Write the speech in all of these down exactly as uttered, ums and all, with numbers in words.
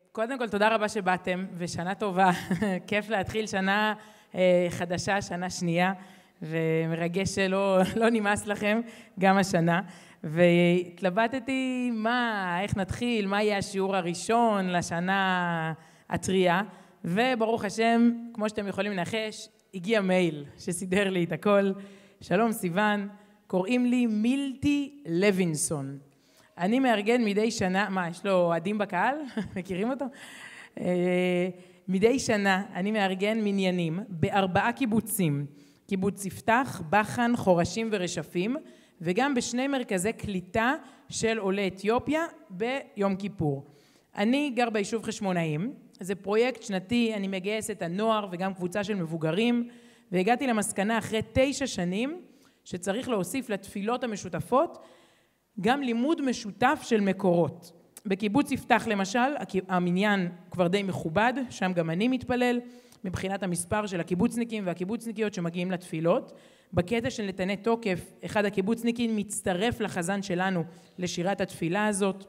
קודם כל, תודה רבה שבאתם, ושנה טובה. כיף להתחיל שנה חדשה, שנה שנייה, ומרגש שלא לא נמאס לכם גם השנה. והתלבטתי מה, איך נתחיל, מה יהיה השיעור הראשון לשנה הטריה, וברוך השם, כמו שאתם יכולים לנחש, הגיע מייל שסידר לי את הכל. שלום סיוון, קוראים לי מילטי לוינסון. אני מארגן מדי שנה, מה, יש לו אוהדים בקהל? מכירים אותו? מדי שנה אני מארגן מניינים בארבעה קיבוצים, קיבוץ יפתח, בחן, חורשים ורשפים, וגם בשני מרכזי קליטה של עולי אתיופיה ביום כיפור. אני גר ביישוב חשמונאים, זה פרויקט שנתי, אני מגייס את הנוער וגם קבוצה של מבוגרים, והגעתי למסקנה אחרי תשע שנים שצריך להוסיף לתפילות המשותפות גם לימוד משותף של מקורות. בקיבוץ יפתח למשל, המניין כבר די מכובד, שם גם אני מתפלל, מבחינת המספר של הקיבוצניקים והקיבוצניקיות שמגיעים לתפילות. בקטע של נתני תוקף, אחד הקיבוצניקים מצטרף לחזן שלנו לשירת התפילה הזאת.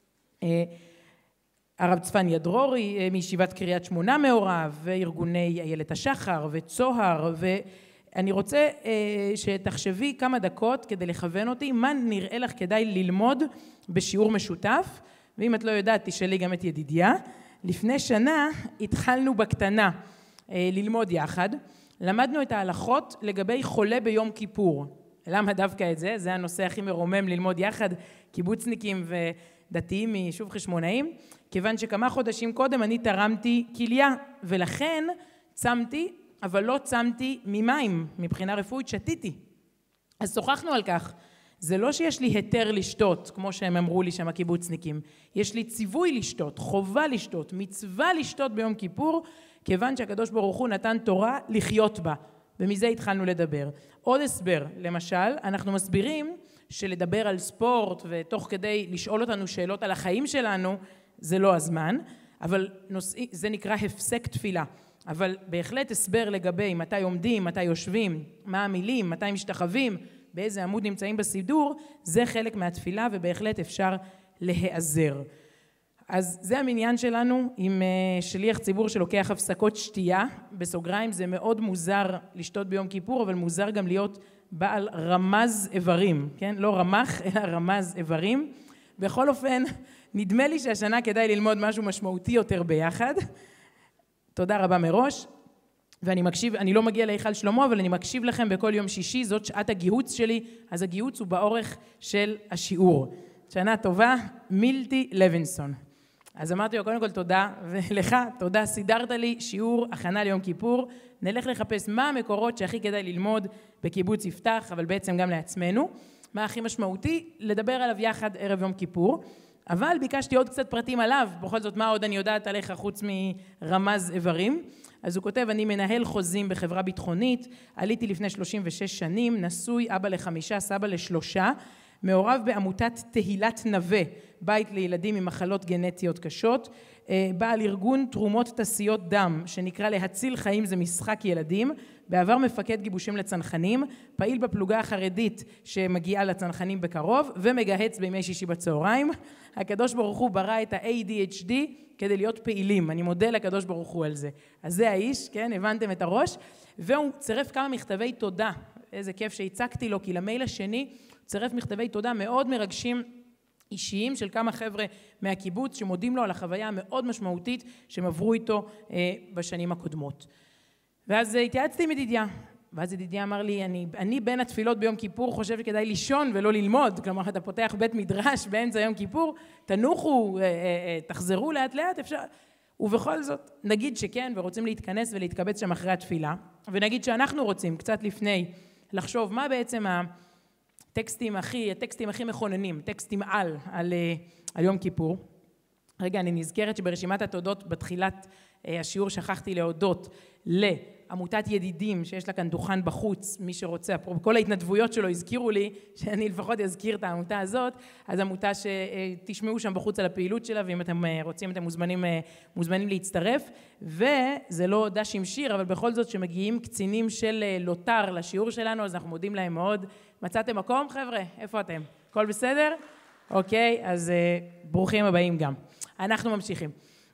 הרב צפניה דרורי מישיבת קריית שמונה מעורב, וארגוני איילת השחר וצוהר, ואני רוצה שתחשבי כמה דקות כדי לכוון אותי, מה נראה לך כדאי ללמוד בשיעור משותף, ואם את לא יודעת תשאלי גם את ידידיה. לפני שנה התחלנו בקטנה ללמוד יחד, למדנו את ההלכות לגבי חולה ביום כיפור. למה דווקא את זה? זה הנושא הכי מרומם ללמוד יחד, קיבוצניקים ודתיים מיישוב חשמונאים, כיוון שכמה חודשים קודם אני תרמתי כליה, ולכן צמתי, אבל לא צמתי ממים, מבחינה רפואית שתיתי. אז שוחחנו על כך. זה לא שיש לי היתר לשתות, כמו שהם אמרו לי שם הקיבוצניקים. יש לי ציווי לשתות, חובה לשתות, מצווה לשתות ביום כיפור, כיוון שהקדוש ברוך הוא נתן תורה לחיות בה. ומזה התחלנו לדבר. עוד הסבר, למשל, אנחנו מסבירים שלדבר על ספורט, ותוך כדי לשאול אותנו שאלות על החיים שלנו, זה לא הזמן, אבל נושא, זה נקרא הפסק תפילה. אבל בהחלט הסבר לגבי מתי עומדים, מתי יושבים, מה המילים, מתי משתחווים, באיזה עמוד נמצאים בסידור, זה חלק מהתפילה ובהחלט אפשר להיעזר. אז זה המניין שלנו עם שליח ציבור שלוקח הפסקות שתייה, בסוגריים זה מאוד מוזר לשתות ביום כיפור, אבל מוזר גם להיות בעל רמז איברים, כן? לא רמח, אלא רמז איברים. בכל אופן, נדמה לי שהשנה כדאי ללמוד משהו משמעותי יותר ביחד. תודה רבה מראש. ואני מקשיב, אני לא מגיע להיכל שלמה, אבל אני מקשיב לכם בכל יום שישי, זאת שעת הגיהוץ שלי, אז הגיהוץ הוא באורך של השיעור. שנה טובה, מילטי לוינסון. אז אמרתי לו, קודם כל תודה, ולך תודה, סידרת לי שיעור הכנה ליום כיפור, נלך לחפש מה המקורות שהכי כדאי ללמוד בקיבוץ יפתח, אבל בעצם גם לעצמנו, מה הכי משמעותי, לדבר עליו יחד ערב יום כיפור, אבל ביקשתי עוד קצת פרטים עליו, בכל זאת מה עוד אני יודעת עליך חוץ מרמז איברים, אז הוא כותב, אני מנהל חוזים בחברה ביטחונית, עליתי לפני שלושים ושש שנים, נשוי, אבא לחמישה, סבא לשלושה, מעורב בעמותת תהילת נווה, בית לילדים עם מחלות גנטיות קשות, בעל ארגון תרומות תסיות דם, שנקרא להציל חיים זה משחק ילדים, בעבר מפקד גיבושים לצנחנים, פעיל בפלוגה החרדית שמגיעה לצנחנים בקרוב, ומגהץ בימי שישי בצהריים. הקדוש ברוך הוא ברא את ה-איי די אייץ' די כדי להיות פעילים, אני מודה לקדוש ברוך הוא על זה. אז זה האיש, כן, הבנתם את הראש, והוא צירף כמה מכתבי תודה, איזה כיף שהצקתי לו, כי למייל השני צירף מכתבי תודה מאוד מרגשים, אישיים של כמה חבר'ה מהקיבוץ שמודים לו על החוויה המאוד משמעותית שהם עברו איתו אה, בשנים הקודמות. ואז התייעצתי עם ידידיה, ואז ידידיה אמר לי, אני, אני בין התפילות ביום כיפור חושב שכדאי לישון ולא ללמוד, כלומר אתה פותח בית מדרש באמצע יום כיפור, תנוחו, אה, אה, תחזרו לאט לאט, אפשר... ובכל זאת, נגיד שכן ורוצים להתכנס ולהתקבץ שם אחרי התפילה, ונגיד שאנחנו רוצים קצת לפני לחשוב מה בעצם ה... טקסטים הכי, הטקסטים הכי מכוננים, טקסטים על, על, על יום כיפור. רגע, אני נזכרת שברשימת התודות בתחילת השיעור שכחתי להודות לעמותת ידידים, שיש לה כאן דוכן בחוץ, מי שרוצה, כל ההתנדבויות שלו הזכירו לי, שאני לפחות אזכיר את העמותה הזאת, אז עמותה שתשמעו שם בחוץ על הפעילות שלה, ואם אתם רוצים, אתם מוזמנים, מוזמנים להצטרף, וזה לא דש עם שיר, אבל בכל זאת שמגיעים קצינים של לוטר לשיעור שלנו, אז אנחנו מודים להם מאוד. מצאתם מקום, חבר'ה? איפה אתם? הכל בסדר? אוקיי, אז ברוכים הבאים גם. אנחנו ממשיכים.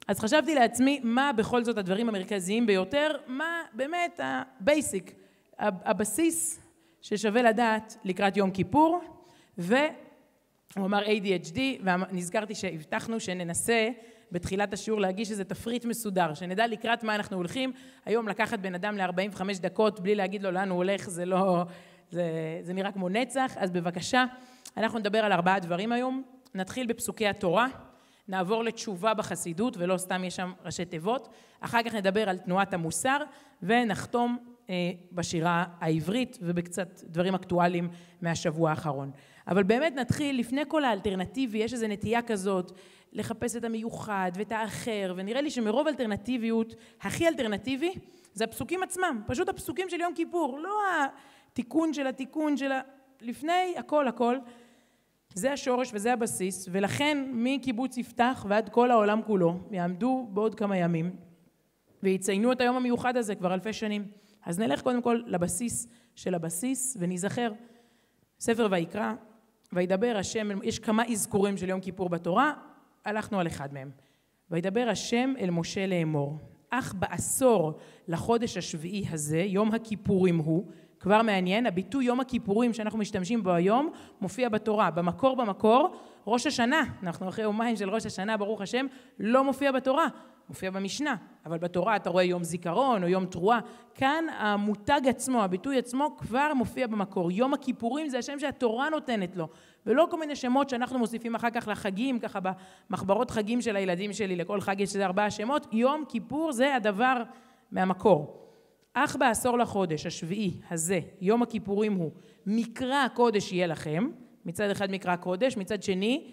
אז חשבתי לעצמי, מה בכל זאת הדברים המרכזיים ביותר, מה באמת הבייסיק, הבסיס ששווה לדעת לקראת יום כיפור, והוא אמר איי די אייץ' די, ונזכרתי שהבטחנו שננסה בתחילת השיעור להגיש איזה תפריט מסודר, שנדע לקראת מה אנחנו הולכים. היום לקחת בן אדם ל-ארבעים וחמש דקות בלי להגיד לו לאן הוא הולך, זה לא, זה, זה נראה כמו נצח. אז בבקשה, אנחנו נדבר על ארבעה דברים היום. נתחיל בפסוקי התורה, נעבור לתשובה בחסידות, ולא סתם יש שם ראשי תיבות. אחר כך נדבר על תנועת המוסר, ונחתום אה, בשירה העברית, ובקצת דברים אקטואליים מהשבוע האחרון. אבל באמת נתחיל, לפני כל האלטרנטיבי, יש איזו נטייה כזאת, לחפש את המיוחד ואת האחר, ונראה לי שמרוב אלטרנטיביות, הכי אלטרנטיבי, זה הפסוקים עצמם, פשוט הפסוקים של יום כיפור, לא התיקון של התיקון של ה... לפני הכל הכל, זה השורש וזה הבסיס, ולכן מקיבוץ יפתח ועד כל העולם כולו, יעמדו בעוד כמה ימים, ויציינו את היום המיוחד הזה כבר אלפי שנים. אז נלך קודם כל לבסיס של הבסיס, ונזכר ספר ויקרא, וידבר השם, יש כמה אזכורים של יום כיפור בתורה, הלכנו על אחד מהם. וידבר השם אל משה לאמור, אך בעשור לחודש השביעי הזה, יום הכיפורים הוא, כבר מעניין, הביטוי יום הכיפורים שאנחנו משתמשים בו היום, מופיע בתורה, במקור במקור, ראש השנה, אנחנו אחרי יומיים של ראש השנה, ברוך השם, לא מופיע בתורה, מופיע במשנה, אבל בתורה אתה רואה יום זיכרון או יום תרועה, כאן המותג עצמו, הביטוי עצמו כבר מופיע במקור, יום הכיפורים זה השם שהתורה נותנת לו, ולא כל מיני שמות שאנחנו מוסיפים אחר כך לחגים, ככה במחברות חגים של הילדים שלי, לכל חג יש איזה ארבעה שמות, יום כיפור זה הדבר מהמקור. אך בעשור לחודש השביעי הזה, יום הכיפורים הוא, מקרא הקודש יהיה לכם, מצד אחד מקרא הקודש, מצד שני,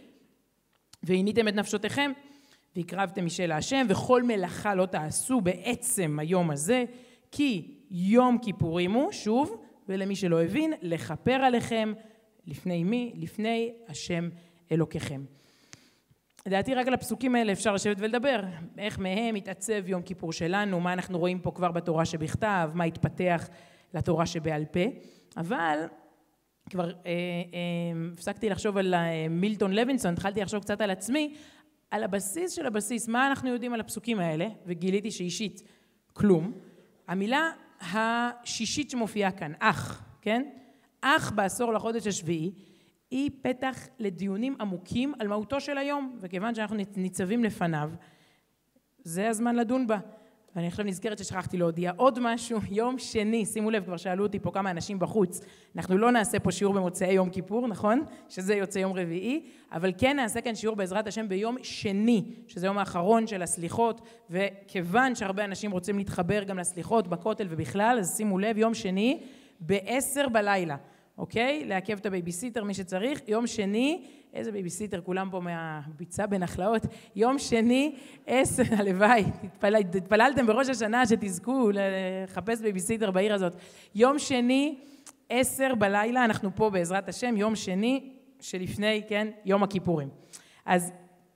והניתם את נפשותיכם, והקרבתם משל השם, וכל מלאכה לא תעשו בעצם היום הזה, כי יום כיפורים הוא, שוב, ולמי שלא הבין, לכפר עליכם, לפני מי? לפני השם אלוקיכם. לדעתי רק על הפסוקים האלה אפשר לשבת ולדבר, איך מהם התעצב יום כיפור שלנו, מה אנחנו רואים פה כבר בתורה שבכתב, מה התפתח לתורה שבעל פה, אבל כבר אה, אה, הפסקתי לחשוב על אה, מילטון לוינסון, התחלתי לחשוב קצת על עצמי, על הבסיס של הבסיס, מה אנחנו יודעים על הפסוקים האלה, וגיליתי שאישית כלום, המילה השישית שמופיעה כאן, אך, כן? אך בעשור לחודש השביעי, היא פתח לדיונים עמוקים על מהותו של היום, וכיוון שאנחנו ניצבים לפניו, זה הזמן לדון בה. ואני עכשיו נזכרת ששכחתי להודיע עוד משהו, יום שני, שימו לב, כבר שאלו אותי פה כמה אנשים בחוץ, אנחנו לא נעשה פה שיעור במוצאי יום כיפור, נכון? שזה יוצא יום רביעי, אבל כן נעשה כאן שיעור בעזרת השם ביום שני, שזה יום האחרון של הסליחות, וכיוון שהרבה אנשים רוצים להתחבר גם לסליחות בכותל ובכלל, אז שימו לב, יום שני, בעשר בלילה. אוקיי? לעכב את הבייביסיטר מי שצריך. יום שני, איזה בייביסיטר? כולם פה מהביצה בנחלאות. יום שני, עשר, הלוואי, התפל... התפללתם בראש השנה שתזכו לחפש בייביסיטר בעיר הזאת. יום שני, עשר בלילה, אנחנו פה בעזרת השם, יום שני שלפני, כן, יום הכיפורים. אז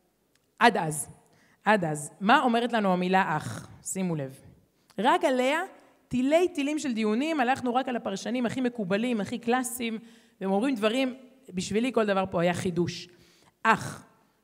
עד אז, עד אז, מה אומרת לנו המילה אח? שימו לב. רק עליה, טילי טילים של דיונים, הלכנו רק על הפרשנים הכי מקובלים, הכי קלאסיים, והם אומרים דברים, בשבילי כל דבר פה היה חידוש. אך,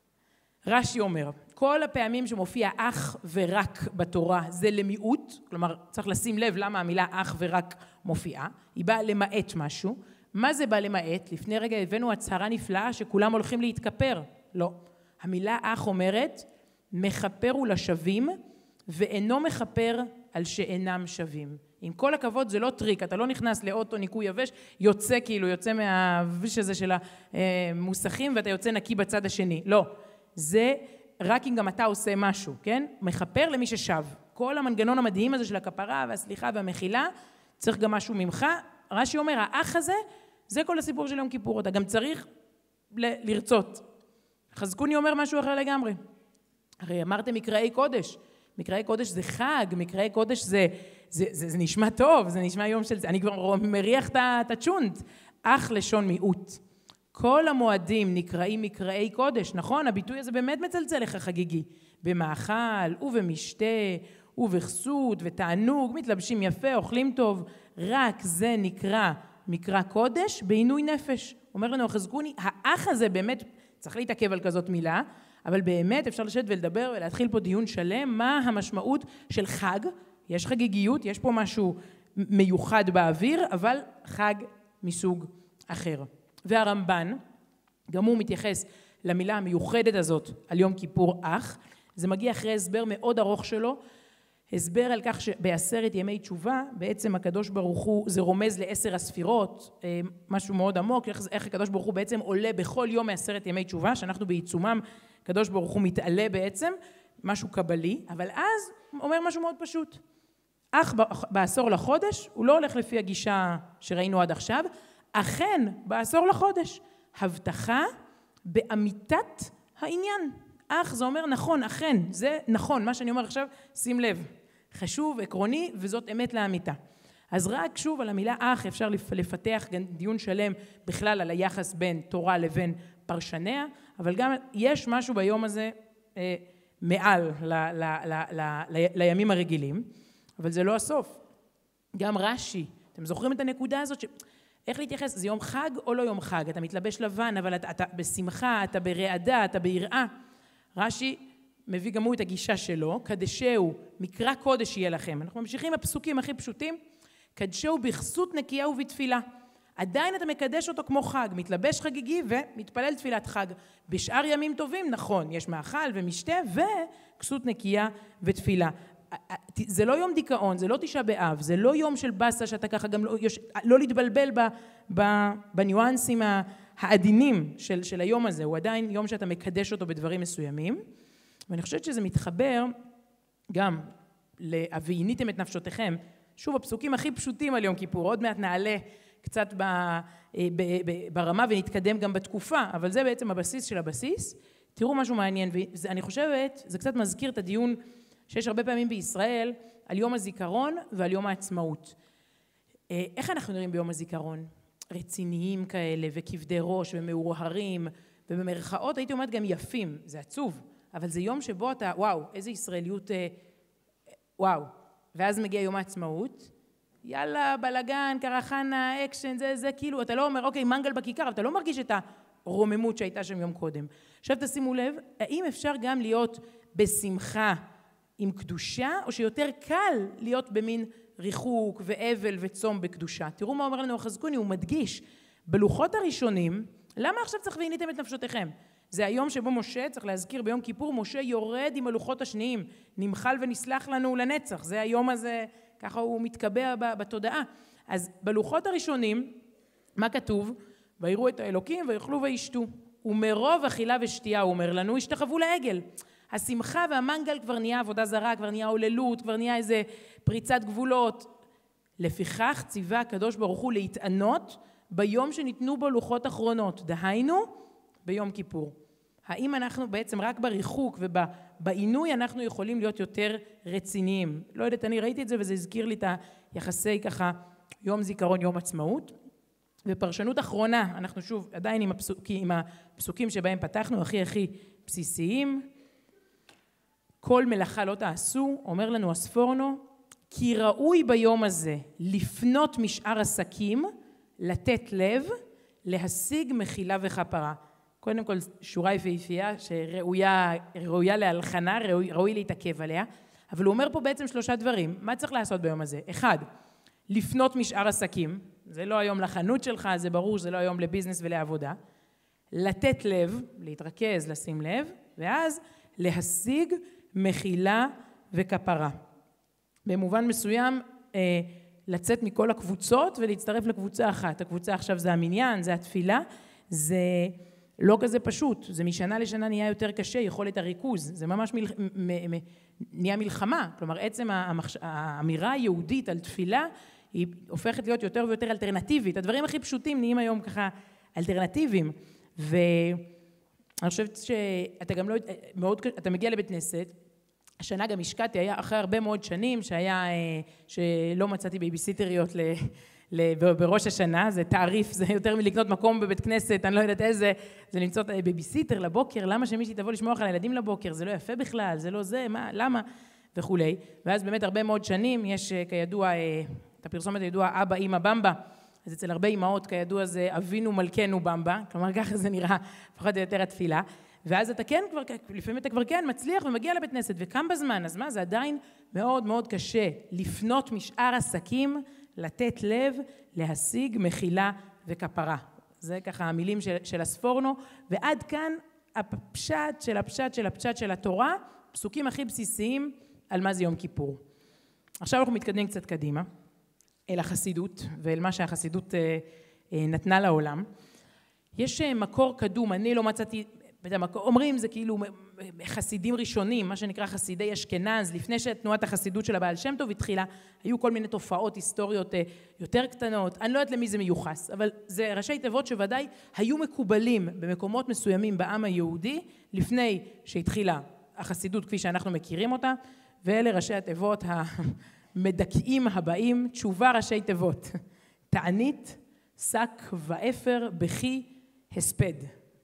רש"י אומר, כל הפעמים שמופיע אך ורק בתורה זה למיעוט, כלומר צריך לשים לב למה המילה אך ורק מופיעה, היא באה למעט משהו. מה זה בא למעט? לפני רגע הבאנו הצהרה נפלאה שכולם הולכים להתכפר. לא. המילה אך אומרת, מחפר לשווים ואינו מחפר על שאינם שווים. עם כל הכבוד זה לא טריק, אתה לא נכנס לאוטו ניקוי יבש, יוצא כאילו, יוצא מהוויש הזה של המוסכים ואתה יוצא נקי בצד השני. לא, זה רק אם גם אתה עושה משהו, כן? מחפר למי ששב. כל המנגנון המדהים הזה של הכפרה והסליחה והמחילה, צריך גם משהו ממך. רש"י אומר, האח הזה, זה כל הסיפור של יום כיפור, אתה גם צריך ל- לרצות. חזקוני אומר משהו אחר לגמרי. הרי אמרתם מקראי קודש, מקראי קודש זה חג, מקראי קודש זה, זה, זה, זה נשמע טוב, זה נשמע יום של זה, אני כבר מריח את הצ'ונט, אך לשון מיעוט. כל המועדים נקראים מקראי קודש, נכון? הביטוי הזה באמת מצלצל לך חגיגי. במאכל ובמשתה ובכסות ותענוג, מתלבשים יפה, אוכלים טוב, רק זה נקרא מקרא קודש בעינוי נפש. אומר לנו החזקוני, האח הזה באמת, צריך להתעכב על כזאת מילה, אבל באמת אפשר לשבת ולדבר ולהתחיל פה דיון שלם, מה המשמעות של חג, יש חגיגיות, יש פה משהו מיוחד באוויר, אבל חג מסוג אחר. והרמב"ן, גם הוא מתייחס למילה המיוחדת הזאת על יום כיפור אח, זה מגיע אחרי הסבר מאוד ארוך שלו, הסבר על כך שבעשרת ימי תשובה, בעצם הקדוש ברוך הוא, זה רומז לעשר הספירות, משהו מאוד עמוק, איך, איך הקדוש ברוך הוא בעצם עולה בכל יום מעשרת ימי תשובה, שאנחנו בעיצומם, הקדוש ברוך הוא מתעלה בעצם, משהו קבלי, אבל אז אומר משהו מאוד פשוט. אך בעשור לחודש, הוא לא הולך לפי הגישה שראינו עד עכשיו, אכן בעשור לחודש, הבטחה באמיתת העניין. אך זה אומר נכון, אכן, זה נכון, מה שאני אומר עכשיו, שים לב, חשוב, עקרוני, וזאת אמת לאמיתה. אז רק שוב על המילה אך אפשר לפתח דיון שלם בכלל על היחס בין תורה לבין פרשניה, אבל גם יש משהו ביום הזה אה, מעל ל, ל, ל, ל, ל, לימים הרגילים, אבל זה לא הסוף. גם רש"י, אתם זוכרים את הנקודה הזאת ש... איך להתייחס? זה יום חג או לא יום חג? אתה מתלבש לבן, אבל אתה, אתה בשמחה, אתה ברעדה, אתה ביראה. רש"י מביא גם הוא את הגישה שלו, קדשהו, מקרא קודש יהיה לכם. אנחנו ממשיכים בפסוקים הכי פשוטים, קדשהו בכסות נקייה ובתפילה. עדיין אתה מקדש אותו כמו חג, מתלבש חגיגי ומתפלל תפילת חג. בשאר ימים טובים, נכון, יש מאכל ומשתה וכסות נקייה ותפילה. זה לא יום דיכאון, זה לא תשעה באב, זה לא יום של בסה שאתה ככה גם לא, לא להתבלבל ב, ב, בניואנסים העדינים של, של היום הזה, הוא עדיין יום שאתה מקדש אותו בדברים מסוימים, ואני חושבת שזה מתחבר גם ל"וועיניתם את נפשותיכם", שוב הפסוקים הכי פשוטים על יום כיפור, עוד מעט נעלה קצת ב, ב, ב, ברמה ונתקדם גם בתקופה, אבל זה בעצם הבסיס של הבסיס. תראו משהו מעניין, ואני חושבת, זה קצת מזכיר את הדיון שיש הרבה פעמים בישראל על יום הזיכרון ועל יום העצמאות. איך אנחנו נראים ביום הזיכרון? רציניים כאלה וכבדי ראש ומאורהרים ובמרכאות הייתי אומרת גם יפים, זה עצוב, אבל זה יום שבו אתה, וואו, איזה ישראליות, וואו, ואז מגיע יום העצמאות, יאללה, בלגן, קרחנה, אקשן, זה, זה, כאילו, אתה לא אומר, אוקיי, מנגל בכיכר, אבל אתה לא מרגיש את הרוממות שהייתה שם יום קודם. עכשיו תשימו לב, האם אפשר גם להיות בשמחה עם קדושה, או שיותר קל להיות במין ריחוק ואבל וצום בקדושה? תראו מה אומר לנו החזקוני, הוא מדגיש, בלוחות הראשונים, למה עכשיו צריך ועיניתם את נפשותיכם? זה היום שבו משה, צריך להזכיר ביום כיפור, משה יורד עם הלוחות השניים, נמחל ונסלח לנו לנצח, זה היום הזה, ככה הוא מתקבע בתודעה. אז בלוחות הראשונים, מה כתוב? ויראו את האלוקים ויאכלו וישתו, ומרוב אכילה ושתייה, הוא אומר לנו, השתחוו לעגל. השמחה והמנגל כבר נהיה עבודה זרה, כבר נהיה הוללות, כבר נהיה איזה פריצת גבולות. לפיכך ציווה הקדוש ברוך הוא להתענות ביום שניתנו בו לוחות אחרונות, דהיינו ביום כיפור. האם אנחנו בעצם רק בריחוק ובעינוי אנחנו יכולים להיות יותר רציניים? לא יודעת, אני ראיתי את זה וזה הזכיר לי את היחסי ככה יום זיכרון, יום עצמאות. ופרשנות אחרונה, אנחנו שוב עדיין עם הפסוקים, עם הפסוקים שבהם פתחנו, הכי הכי בסיסיים. כל מלאכה לא תעשו, אומר לנו הספורנו, כי ראוי ביום הזה לפנות משאר עסקים, לתת לב, להשיג מחילה וכפרה. קודם כל שורה יפהפייה שראויה ראויה להלחנה, ראוי, ראוי להתעכב עליה, אבל הוא אומר פה בעצם שלושה דברים. מה צריך לעשות ביום הזה? אחד, לפנות משאר עסקים, זה לא היום לחנות שלך, זה ברור שזה לא היום לביזנס ולעבודה. לתת לב, להתרכז, לשים לב, ואז להשיג מחילה וכפרה. במובן מסוים, אה, לצאת מכל הקבוצות ולהצטרף לקבוצה אחת. הקבוצה עכשיו זה המניין, זה התפילה, זה לא כזה פשוט, זה משנה לשנה נהיה יותר קשה, יכולת הריכוז, זה ממש מל... מ... מ... נהיה מלחמה, כלומר עצם המחש... האמירה היהודית על תפילה, היא הופכת להיות יותר ויותר אלטרנטיבית, הדברים הכי פשוטים נהיים היום ככה אלטרנטיביים, ואני חושבת שאתה גם לא, מאוד, אתה מגיע לבית כנסת, השנה גם השקעתי, היה אחרי הרבה מאוד שנים, שהיה, שלא מצאתי בייביסיטריות ל... בראש השנה, זה תעריף, זה יותר מלקנות מקום בבית כנסת, אני לא יודעת איזה, זה למצוא בייביסיטר לבוקר, למה שמישהי תבוא לשמוע על הילדים לבוקר, זה לא יפה בכלל, זה לא זה, מה, למה, וכולי. ואז באמת הרבה מאוד שנים, יש כידוע, את הפרסומת הידוע, אבא, אמא, במבה, אז אצל הרבה אמהות כידוע זה אבינו מלכנו במבה, כלומר ככה זה נראה פחות או יותר התפילה, ואז אתה כן כבר, לפעמים אתה כבר כן מצליח ומגיע לבית כנסת, וקם בזמן, אז מה, זה עדיין מאוד מאוד קשה לפנות משאר עסקים, לתת לב, להשיג מחילה וכפרה. זה ככה המילים של, של הספורנו, ועד כאן הפשט של הפשט של הפשט של התורה, פסוקים הכי בסיסיים על מה זה יום כיפור. עכשיו אנחנו מתקדמים קצת קדימה, אל החסידות, ואל מה שהחסידות אה, אה, נתנה לעולם. יש מקור קדום, אני לא מצאתי, אומרים זה כאילו חסידים ראשונים, מה שנקרא חסידי אשכנז, לפני שתנועת החסידות של הבעל שם טוב התחילה, היו כל מיני תופעות היסטוריות יותר קטנות, אני לא יודעת למי זה מיוחס, אבל זה ראשי תיבות שוודאי היו מקובלים במקומות מסוימים בעם היהודי, לפני שהתחילה החסידות כפי שאנחנו מכירים אותה, ואלה ראשי התיבות המדכאים הבאים, תשובה ראשי תיבות, תענית, שק ואפר, בכי, הספד.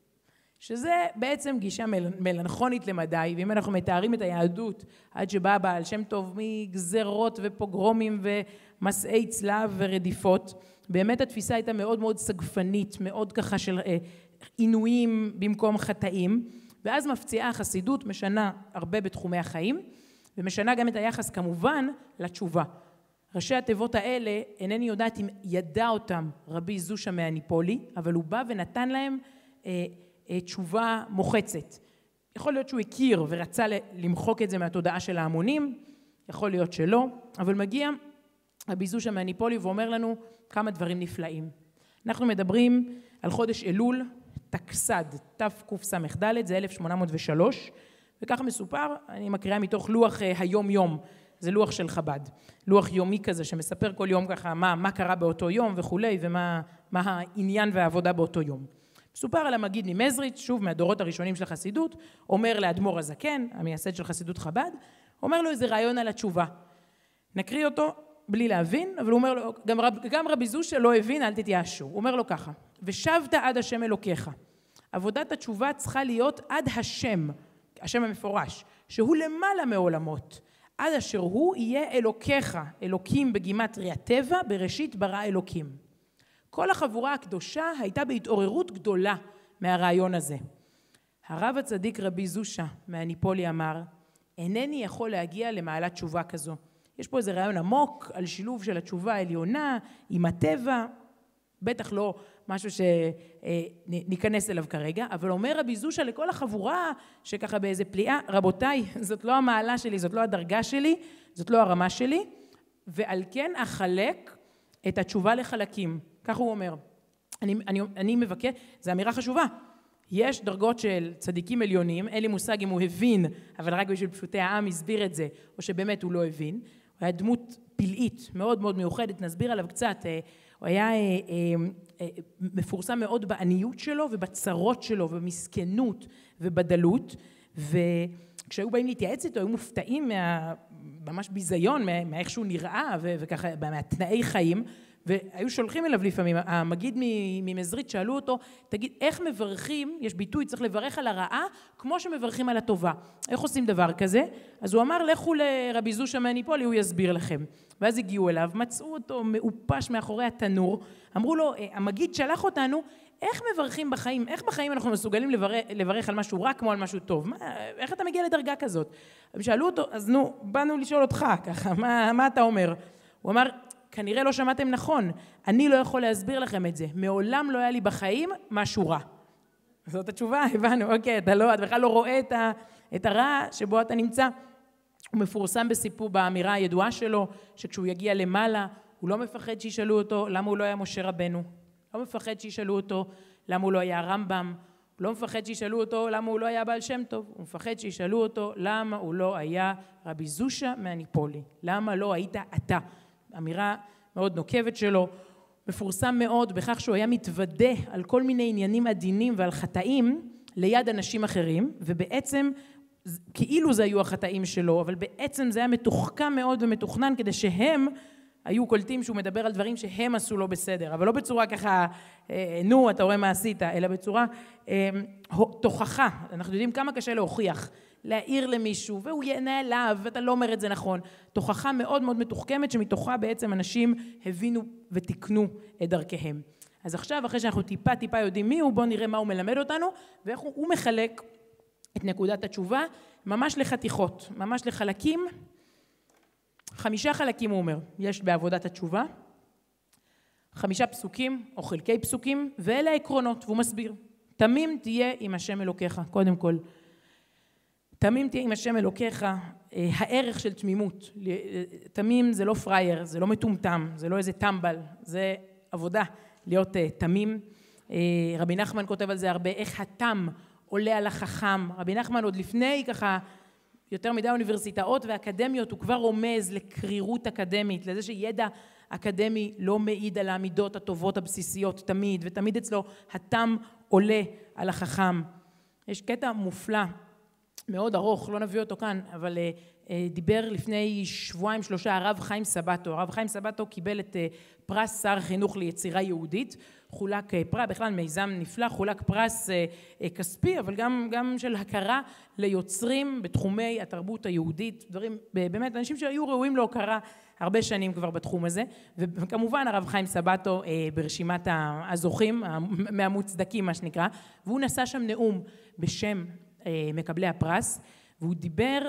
שזה בעצם גישה מלנכונית למדי, ואם אנחנו מתארים את היהדות עד שבא בעל שם טוב מגזרות ופוגרומים ומסעי צלב ורדיפות, באמת התפיסה הייתה מאוד מאוד סגפנית, מאוד ככה של עינויים במקום חטאים, ואז מפציעה החסידות, משנה הרבה בתחומי החיים, ומשנה גם את היחס כמובן לתשובה. ראשי התיבות האלה, אינני יודעת אם ידע אותם רבי זושה מהניפולי, אבל הוא בא ונתן להם אה, אה, תשובה מוחצת. יכול להיות שהוא הכיר ורצה למחוק את זה מהתודעה של ההמונים, יכול להיות שלא, אבל מגיע רבי זושה מהניפולי ואומר לנו כמה דברים נפלאים. אנחנו מדברים על חודש אלול, תקסד, תקס"ד, זה אלף שמונה מאות ושלוש, וכך מסופר, אני מקריאה מתוך לוח אה, היום יום, זה לוח של חב"ד, לוח יומי כזה שמספר כל יום ככה מה, מה קרה באותו יום וכולי, ומה מה העניין והעבודה באותו יום. מסופר על המגיד ממזריץ', שוב מהדורות הראשונים של החסידות, אומר לאדמו"ר הזקן, המייסד של חסידות חב"ד, אומר לו איזה רעיון על התשובה. נקריא אותו בלי להבין, אבל הוא אומר לו, גם, רב, גם רבי זושה לא הבין, אל תתייאשו. הוא אומר לו ככה, ושבת עד השם אלוקיך. עבודת התשובה צריכה להיות עד השם, השם המפורש, שהוא למעלה מעולמות. עד אשר הוא יהיה אלוקיך, אלוקים בגימטריה טבע, בראשית ברא אלוקים. כל החבורה הקדושה הייתה בהתעוררות גדולה מהרעיון הזה. הרב הצדיק רבי זושה מהניפולי אמר, אינני יכול להגיע למעלת תשובה כזו. יש פה איזה רעיון עמוק על שילוב של התשובה העליונה עם הטבע, בטח לא משהו שניכנס אליו כרגע, אבל אומר רבי זושה לכל החבורה שככה באיזה פליאה, רבותיי, זאת לא המעלה שלי, זאת לא הדרגה שלי, זאת לא הרמה שלי, ועל כן אחלק את התשובה לחלקים. כך הוא אומר. אני, אני, אני מבקש, זו אמירה חשובה. יש דרגות של צדיקים עליונים, אין לי מושג אם הוא הבין, אבל רק בשביל פשוטי העם הסביר את זה, או שבאמת הוא לא הבין. הוא היה דמות פלאית, מאוד מאוד מיוחדת, נסביר עליו קצת. הוא היה מפורסם מאוד בעניות שלו ובצרות שלו ובמסכנות ובדלות, וכשהיו באים להתייעץ איתו היו מופתעים מה, ממש ביזיון, מאיך שהוא נראה וככה מהתנאי חיים, והיו שולחים אליו לפעמים, המגיד ממזרית שאלו אותו, תגיד, איך מברכים, יש ביטוי, צריך לברך על הרעה, כמו שמברכים על הטובה. איך עושים דבר כזה? אז הוא אמר, לכו לרבי זושה מהניפולי, הוא יסביר לכם. ואז הגיעו אליו, מצאו אותו מעופש מאחורי התנור, אמרו לו, המגיד שלח אותנו, איך מברכים בחיים? איך בחיים אנחנו מסוגלים לברך, לברך על משהו רע כמו על משהו טוב? מה, איך אתה מגיע לדרגה כזאת? הם שאלו אותו, אז נו, באנו לשאול אותך, ככה, מה, מה אתה אומר? הוא אמר, כנראה לא שמעתם נכון, אני לא יכול להסביר לכם את זה, מעולם לא היה לי בחיים משהו רע. זאת התשובה, הבנו, אוקיי, אתה לא, אתה בכלל לא רואה את, ה, את הרע שבו אתה נמצא. הוא מפורסם בסיפור, באמירה הידועה שלו, שכשהוא יגיע למעלה, הוא לא מפחד שישאלו אותו למה הוא לא היה משה רבנו, לא מפחד שישאלו אותו למה הוא לא היה הרמב"ם, הוא לא מפחד שישאלו אותו למה הוא לא היה בעל שם טוב, הוא מפחד שישאלו אותו למה הוא לא היה רבי זושה מהניפולי, למה לא היית אתה. אמירה מאוד נוקבת שלו, מפורסם מאוד בכך שהוא היה מתוודה על כל מיני עניינים עדינים ועל חטאים ליד אנשים אחרים, ובעצם כאילו זה היו החטאים שלו, אבל בעצם זה היה מתוחכם מאוד ומתוכנן כדי שהם היו קולטים שהוא מדבר על דברים שהם עשו לא בסדר, אבל לא בצורה ככה, נו, אתה רואה מה עשית, אלא בצורה תוכחה. אנחנו יודעים כמה קשה להוכיח, להעיר למישהו, והוא יענה אליו, ואתה לא אומר את זה נכון. תוכחה מאוד מאוד מתוחכמת, שמתוכה בעצם אנשים הבינו ותיקנו את דרכיהם. אז עכשיו, אחרי שאנחנו טיפה טיפה יודעים מי הוא, בואו נראה מה הוא מלמד אותנו, ואיך הוא, הוא מחלק את נקודת התשובה, ממש לחתיכות, ממש לחלקים. חמישה חלקים הוא אומר, יש בעבודת התשובה, חמישה פסוקים או חלקי פסוקים, ואלה העקרונות, והוא מסביר. תמים תהיה עם השם אלוקיך, קודם כל. תמים תהיה עם השם אלוקיך, הערך של תמימות. תמים זה לא פרייר, זה לא מטומטם, זה לא איזה טמבל, זה עבודה להיות תמים. רבי נחמן כותב על זה הרבה, איך התם עולה על החכם. רבי נחמן עוד לפני ככה, יותר מדי אוניברסיטאות ואקדמיות, הוא כבר רומז לקרירות אקדמית, לזה שידע אקדמי לא מעיד על העמידות הטובות הבסיסיות תמיד, ותמיד אצלו התם עולה על החכם. יש קטע מופלא, מאוד ארוך, לא נביא אותו כאן, אבל uh, דיבר לפני שבועיים שלושה הרב חיים סבתו. הרב חיים סבתו קיבל את uh, פרס שר החינוך ליצירה יהודית, חולק uh, פרס, בכלל מיזם נפלא, חולק פרס uh, uh, כספי, אבל גם, גם של הכרה ליוצרים בתחומי התרבות היהודית, דברים, באמת, אנשים שהיו ראויים להוקרה הרבה שנים כבר בתחום הזה, וכמובן הרב חיים סבתו uh, ברשימת הזוכים, מהמוצדקים מה שנקרא, והוא נשא שם נאום בשם מקבלי הפרס, והוא דיבר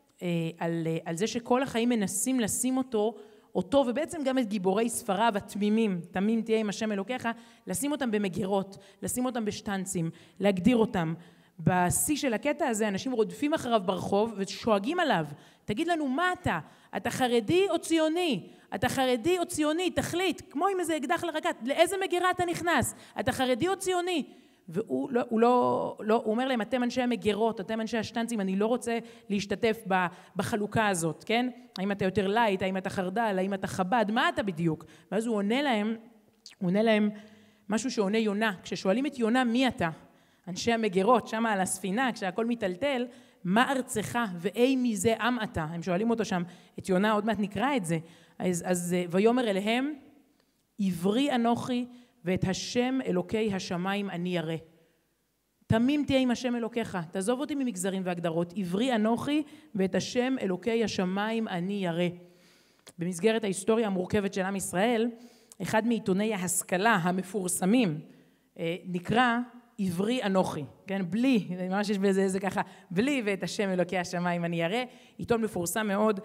על, על זה שכל החיים מנסים לשים אותו, אותו ובעצם גם את גיבורי ספריו התמימים, תמים תהיה עם השם אלוקיך, לשים אותם במגירות, לשים אותם בשטנצים, להגדיר אותם. בשיא של הקטע הזה אנשים רודפים אחריו ברחוב ושואגים עליו, תגיד לנו מה אתה? אתה חרדי או ציוני? אתה חרדי או ציוני? תחליט, כמו עם איזה אקדח לרקת, לאיזה מגירה אתה נכנס? אתה חרדי או ציוני? והוא לא, הוא לא, לא, הוא אומר להם, אתם אנשי המגירות, אתם אנשי השטנצים, אני לא רוצה להשתתף בחלוקה הזאת, כן? האם אתה יותר לייט, האם אתה חרדל, האם אתה חב"ד, מה אתה בדיוק? ואז הוא עונה להם, הוא עונה להם משהו שעונה יונה. כששואלים את יונה, מי אתה? אנשי המגירות, שם על הספינה, כשהכל מטלטל, מה ארצך ואי מזה עם אתה? הם שואלים אותו שם, את יונה, עוד מעט נקרא את זה. אז, אז ויאמר אליהם, עברי אנוכי, ואת השם אלוקי השמיים אני ירא. תמים תהיה עם השם אלוקיך, תעזוב אותי ממגזרים והגדרות, עברי אנוכי ואת השם אלוקי השמיים אני ירא. במסגרת ההיסטוריה המורכבת של עם ישראל, אחד מעיתוני ההשכלה המפורסמים נקרא עברי אנוכי, כן? בלי, ממש יש בזה זה ככה, בלי ואת השם אלוקי השמיים אני ירא, עיתון מפורסם מאוד,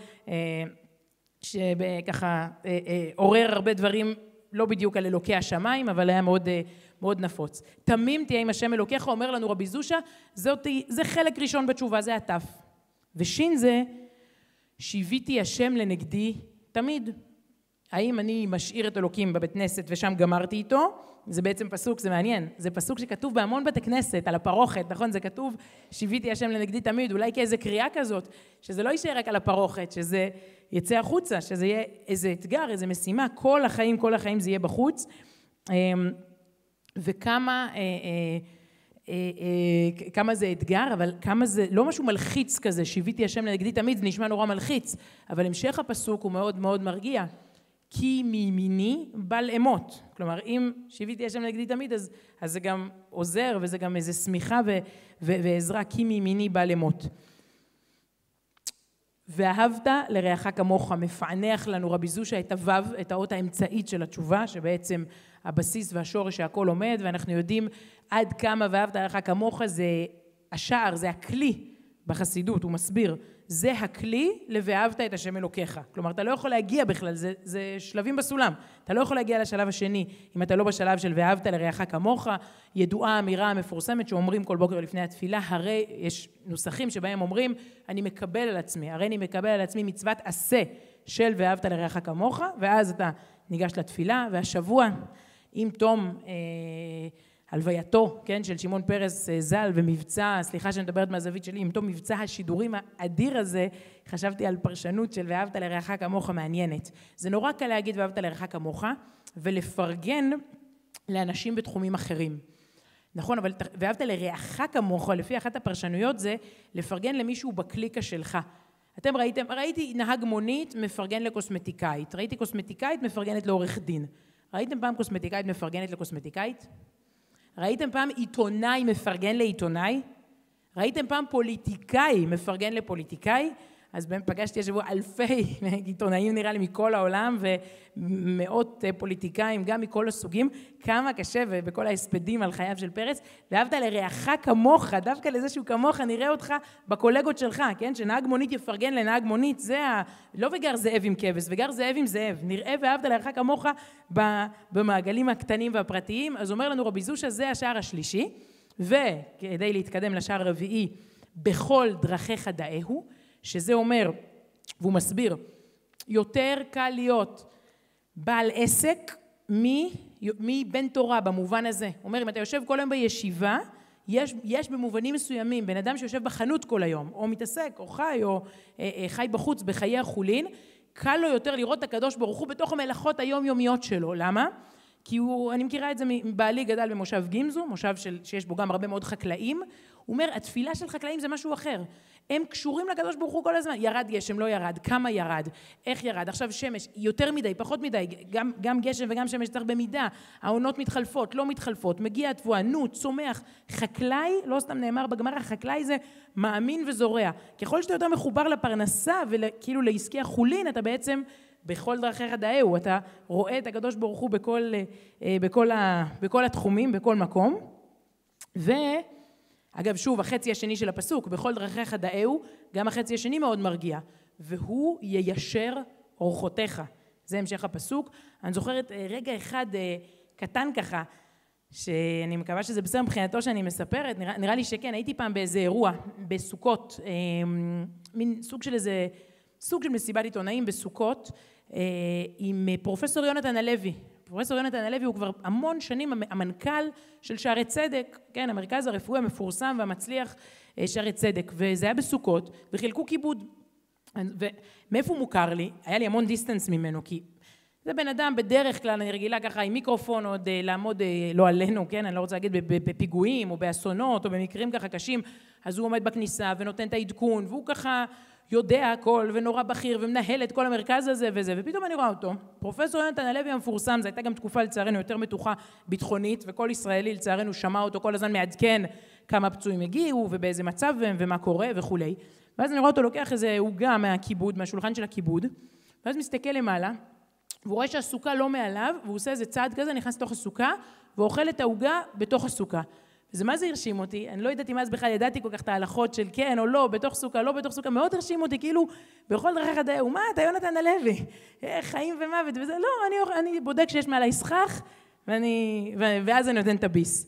שככה עורר הרבה דברים לא בדיוק על אלוקי השמיים, אבל היה מאוד, מאוד נפוץ. תמים תהיה עם השם אלוקיך, אומר לנו רבי זושה, זאת, זה חלק ראשון בתשובה, זה התף. ושין זה, שיביתי השם לנגדי תמיד. האם אני משאיר את אלוקים בבית כנסת ושם גמרתי איתו? זה בעצם פסוק, זה מעניין. זה פסוק שכתוב בהמון בתי כנסת, על הפרוכת, נכון? זה כתוב, שיביתי השם לנגדי תמיד, אולי כאיזה קריאה כזאת, שזה לא יישאר רק על הפרוכת, שזה יצא החוצה, שזה יהיה איזה אתגר, איזה משימה, כל החיים, כל החיים זה יהיה בחוץ. וכמה, כמה זה אתגר, אבל כמה זה לא משהו מלחיץ כזה, שיביתי השם לנגדי תמיד, זה נשמע נורא מלחיץ, אבל המשך הפסוק הוא מאוד מאוד מרגיע. כי מימיני בל אמות. כלומר, אם שיביתי השם לנגדי תמיד, אז, אז זה גם עוזר, וזה גם איזו סמיכה ו, ו, ועזרה, כי מימיני בל אמות. ואהבת לרעך כמוך, מפענח לנו רבי זושה את הוו, את האות האמצעית של התשובה, שבעצם הבסיס והשורש שהכל עומד, ואנחנו יודעים עד כמה ואהבת לרעך כמוך, זה השער, זה הכלי בחסידות, הוא מסביר, זה הכלי ל"ואהבת את השם אלוקיך". כלומר, אתה לא יכול להגיע בכלל, זה, זה שלבים בסולם. אתה לא יכול להגיע לשלב השני, אם אתה לא בשלב של "ואהבת לרעך כמוך", ידועה אמירה המפורסמת שאומרים כל בוקר לפני התפילה, הרי יש נוסחים שבהם אומרים, אני מקבל על עצמי, הרי אני מקבל על עצמי מצוות עשה של "ואהבת לרעך כמוך", ואז אתה ניגש לתפילה, והשבוע, עם תום אה, הלווייתו, כן, של שמעון פרס ז"ל, ומבצע, סליחה שאני מדברת מהזווית שלי, עם תום מבצע השידורים האדיר הזה, חשבתי על פרשנות של "ואהבת לרעך כמוך" מעניינת. זה נורא קל להגיד "ואהבת לרעך כמוך", ולפרגן לאנשים בתחומים אחרים. נכון, אבל "ואהבת לרעך כמוך", לפי אחת הפרשנויות, זה לפרגן למישהו בקליקה שלך. אתם ראיתם, ראיתי נהג מונית מפרגן לקוסמטיקאית, ראיתי קוסמטיקאית מפרגנת לעורך דין. ראיתם פעם קוסמטיקאית מפרגנת לקוסמטיקאית? ראיתם פעם עיתונאי מפרגן לעיתונאי? ראיתם פעם פוליטיקאי מפרגן לפוליטיקאי? אז פגשתי השבוע אלפי עיתונאים נראה לי מכל העולם, ומאות פוליטיקאים גם מכל הסוגים, כמה קשה ובכל ההספדים על חייו של פרס, ואהבת לרעך כמוך, דווקא לזה שהוא כמוך, נראה אותך בקולגות שלך, כן? שנהג מונית יפרגן לנהג מונית, זה ה... לא וגר זאב עם כבש, וגר זאב עם זאב, נראה ואהבת לרעך כמוך במעגלים הקטנים והפרטיים. אז אומר לנו רבי זושה, זה השער השלישי, וכדי להתקדם לשער הרביעי, בכל דרכיך דאהו, שזה אומר, והוא מסביר, יותר קל להיות בעל עסק מבן תורה במובן הזה. הוא אומר, אם אתה יושב כל היום בישיבה, יש, יש במובנים מסוימים, בן אדם שיושב בחנות כל היום, או מתעסק, או חי, או אה, אה, חי בחוץ בחיי החולין, קל לו יותר לראות את הקדוש ברוך הוא בתוך המלאכות היומיומיות שלו. למה? כי הוא, אני מכירה את זה מבעלי, גדל במושב גימזו, מושב של, שיש בו גם הרבה מאוד חקלאים. הוא אומר, התפילה של חקלאים זה משהו אחר. הם קשורים לקדוש ברוך הוא כל הזמן. ירד גשם, לא ירד, כמה ירד, איך ירד, עכשיו שמש, יותר מדי, פחות מדי, גם, גם גשם וגם שמש צריך במידה. העונות מתחלפות, לא מתחלפות, מגיע התבואה, נו, צומח. חקלאי, לא סתם נאמר בגמרא, חקלאי זה מאמין וזורע. ככל שאתה יותר מחובר לפרנסה וכאילו לעסקי החולין, אתה בעצם בכל דרכיך דאהו, אתה רואה את הקדוש ברוך הוא בכל, בכל, ה, בכל התחומים, בכל מקום. ואגב, שוב, החצי השני של הפסוק, בכל דרכיך דאהו, גם החצי השני מאוד מרגיע. והוא יישר אורחותיך. זה המשך הפסוק. אני זוכרת רגע אחד קטן ככה, שאני מקווה שזה בסדר מבחינתו שאני מספרת, נראה, נראה לי שכן, הייתי פעם באיזה אירוע, בסוכות, מין סוג של איזה, סוג של מסיבת עיתונאים בסוכות, עם פרופסור יונתן הלוי. פרופסור יונתן הלוי הוא כבר המון שנים המנכ"ל של שערי צדק, כן, המרכז הרפואי המפורסם והמצליח שערי צדק, וזה היה בסוכות, וחילקו כיבוד. ומאיפה הוא מוכר לי? היה לי המון דיסטנס ממנו, כי זה בן אדם בדרך כלל, אני רגילה ככה עם מיקרופון עוד לעמוד, לא עלינו, כן, אני לא רוצה להגיד בפיגועים או באסונות או במקרים ככה קשים, אז הוא עומד בכניסה ונותן את העדכון, והוא ככה יודע הכל ונורא בכיר ומנהל את כל המרכז הזה וזה, ופתאום אני רואה אותו, פרופסור יונתן הלוי המפורסם, זו הייתה גם תקופה לצערנו יותר מתוחה ביטחונית, וכל ישראלי לצערנו שמע אותו כל הזמן מעדכן כמה פצועים הגיעו ובאיזה מצב הם ומה קורה וכולי, ואז אני רואה אותו לוקח איזה עוגה מהכיבוד, מהשולחן של הכיבוד, ואז מסתכל למעלה, והוא רואה שהסוכה לא מעליו, והוא עושה איזה צעד כזה, נכנס לתוך הסוכה, ואוכל את העוגה בתוך הסוכה. וזה מה זה הרשים אותי? אני לא ידעתי מה אז בכלל, ידעתי כל כך את ההלכות של כן או לא, בתוך סוכה, לא בתוך סוכה, מאוד הרשים אותי, כאילו, בכל דרכיך דאהו, מה, אתה יונתן הלוי, חיים ומוות, וזה, לא, אני, אני בודק שיש מעלי סכך, ואני, ואז אני נותן את הביס.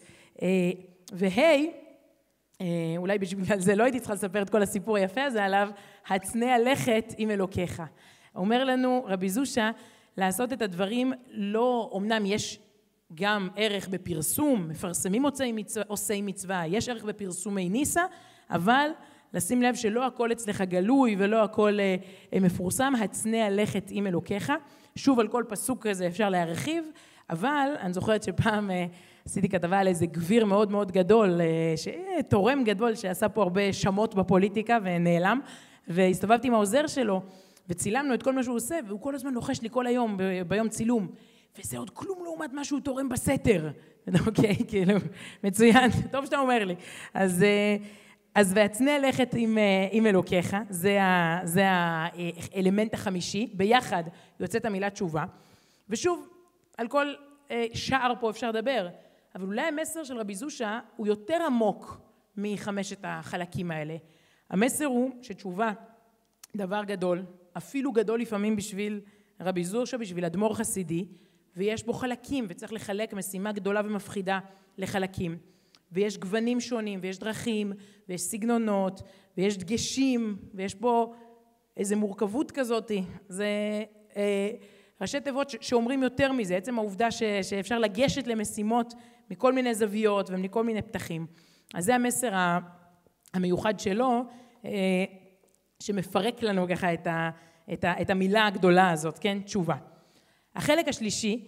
והי, אולי בגלל זה לא הייתי צריכה לספר את כל הסיפור היפה הזה עליו, הצנע לכת עם אלוקיך. אומר לנו רבי זושה, לעשות את הדברים לא, אמנם יש גם ערך בפרסום, מפרסמים עושי מצווה, עושי מצווה, יש ערך בפרסומי ניסה, אבל לשים לב שלא הכל אצלך גלוי ולא הכל אה, מפורסם, הצנע לכת עם אלוקיך. שוב על כל פסוק כזה אפשר להרחיב, אבל אני זוכרת שפעם אה, עשיתי כתבה על איזה גביר מאוד מאוד גדול, אה, תורם גדול שעשה פה הרבה שמות בפוליטיקה ונעלם, והסתובבתי עם העוזר שלו, וצילמנו את כל מה שהוא עושה, והוא כל הזמן לוחש לי כל היום, ב- ביום צילום, וזה עוד כלום לעומת מה שהוא תורם בסתר. אוקיי, כאילו, מצוין, טוב שאתה אומר לי. אז, אז והצנע לכת עם, עם אלוקיך, זה, ה, זה האלמנט החמישי, ביחד יוצאת המילה תשובה, ושוב, על כל שער פה אפשר לדבר, אבל אולי המסר של רבי זושה הוא יותר עמוק מחמשת החלקים האלה. המסר הוא שתשובה, דבר גדול, אפילו גדול לפעמים בשביל רבי זושה, בשביל אדמו"ר חסידי, ויש בו חלקים, וצריך לחלק משימה גדולה ומפחידה לחלקים. ויש גוונים שונים, ויש דרכים, ויש סגנונות, ויש דגשים, ויש בו איזו מורכבות כזאת. זה אה, ראשי תיבות ש- שאומרים יותר מזה, עצם העובדה ש- שאפשר לגשת למשימות מכל מיני זוויות ומכל מיני פתחים. אז זה המסר המיוחד שלו, אה, שמפרק לנו ככה את, ה, את, ה, את המילה הגדולה הזאת, כן? תשובה. החלק השלישי,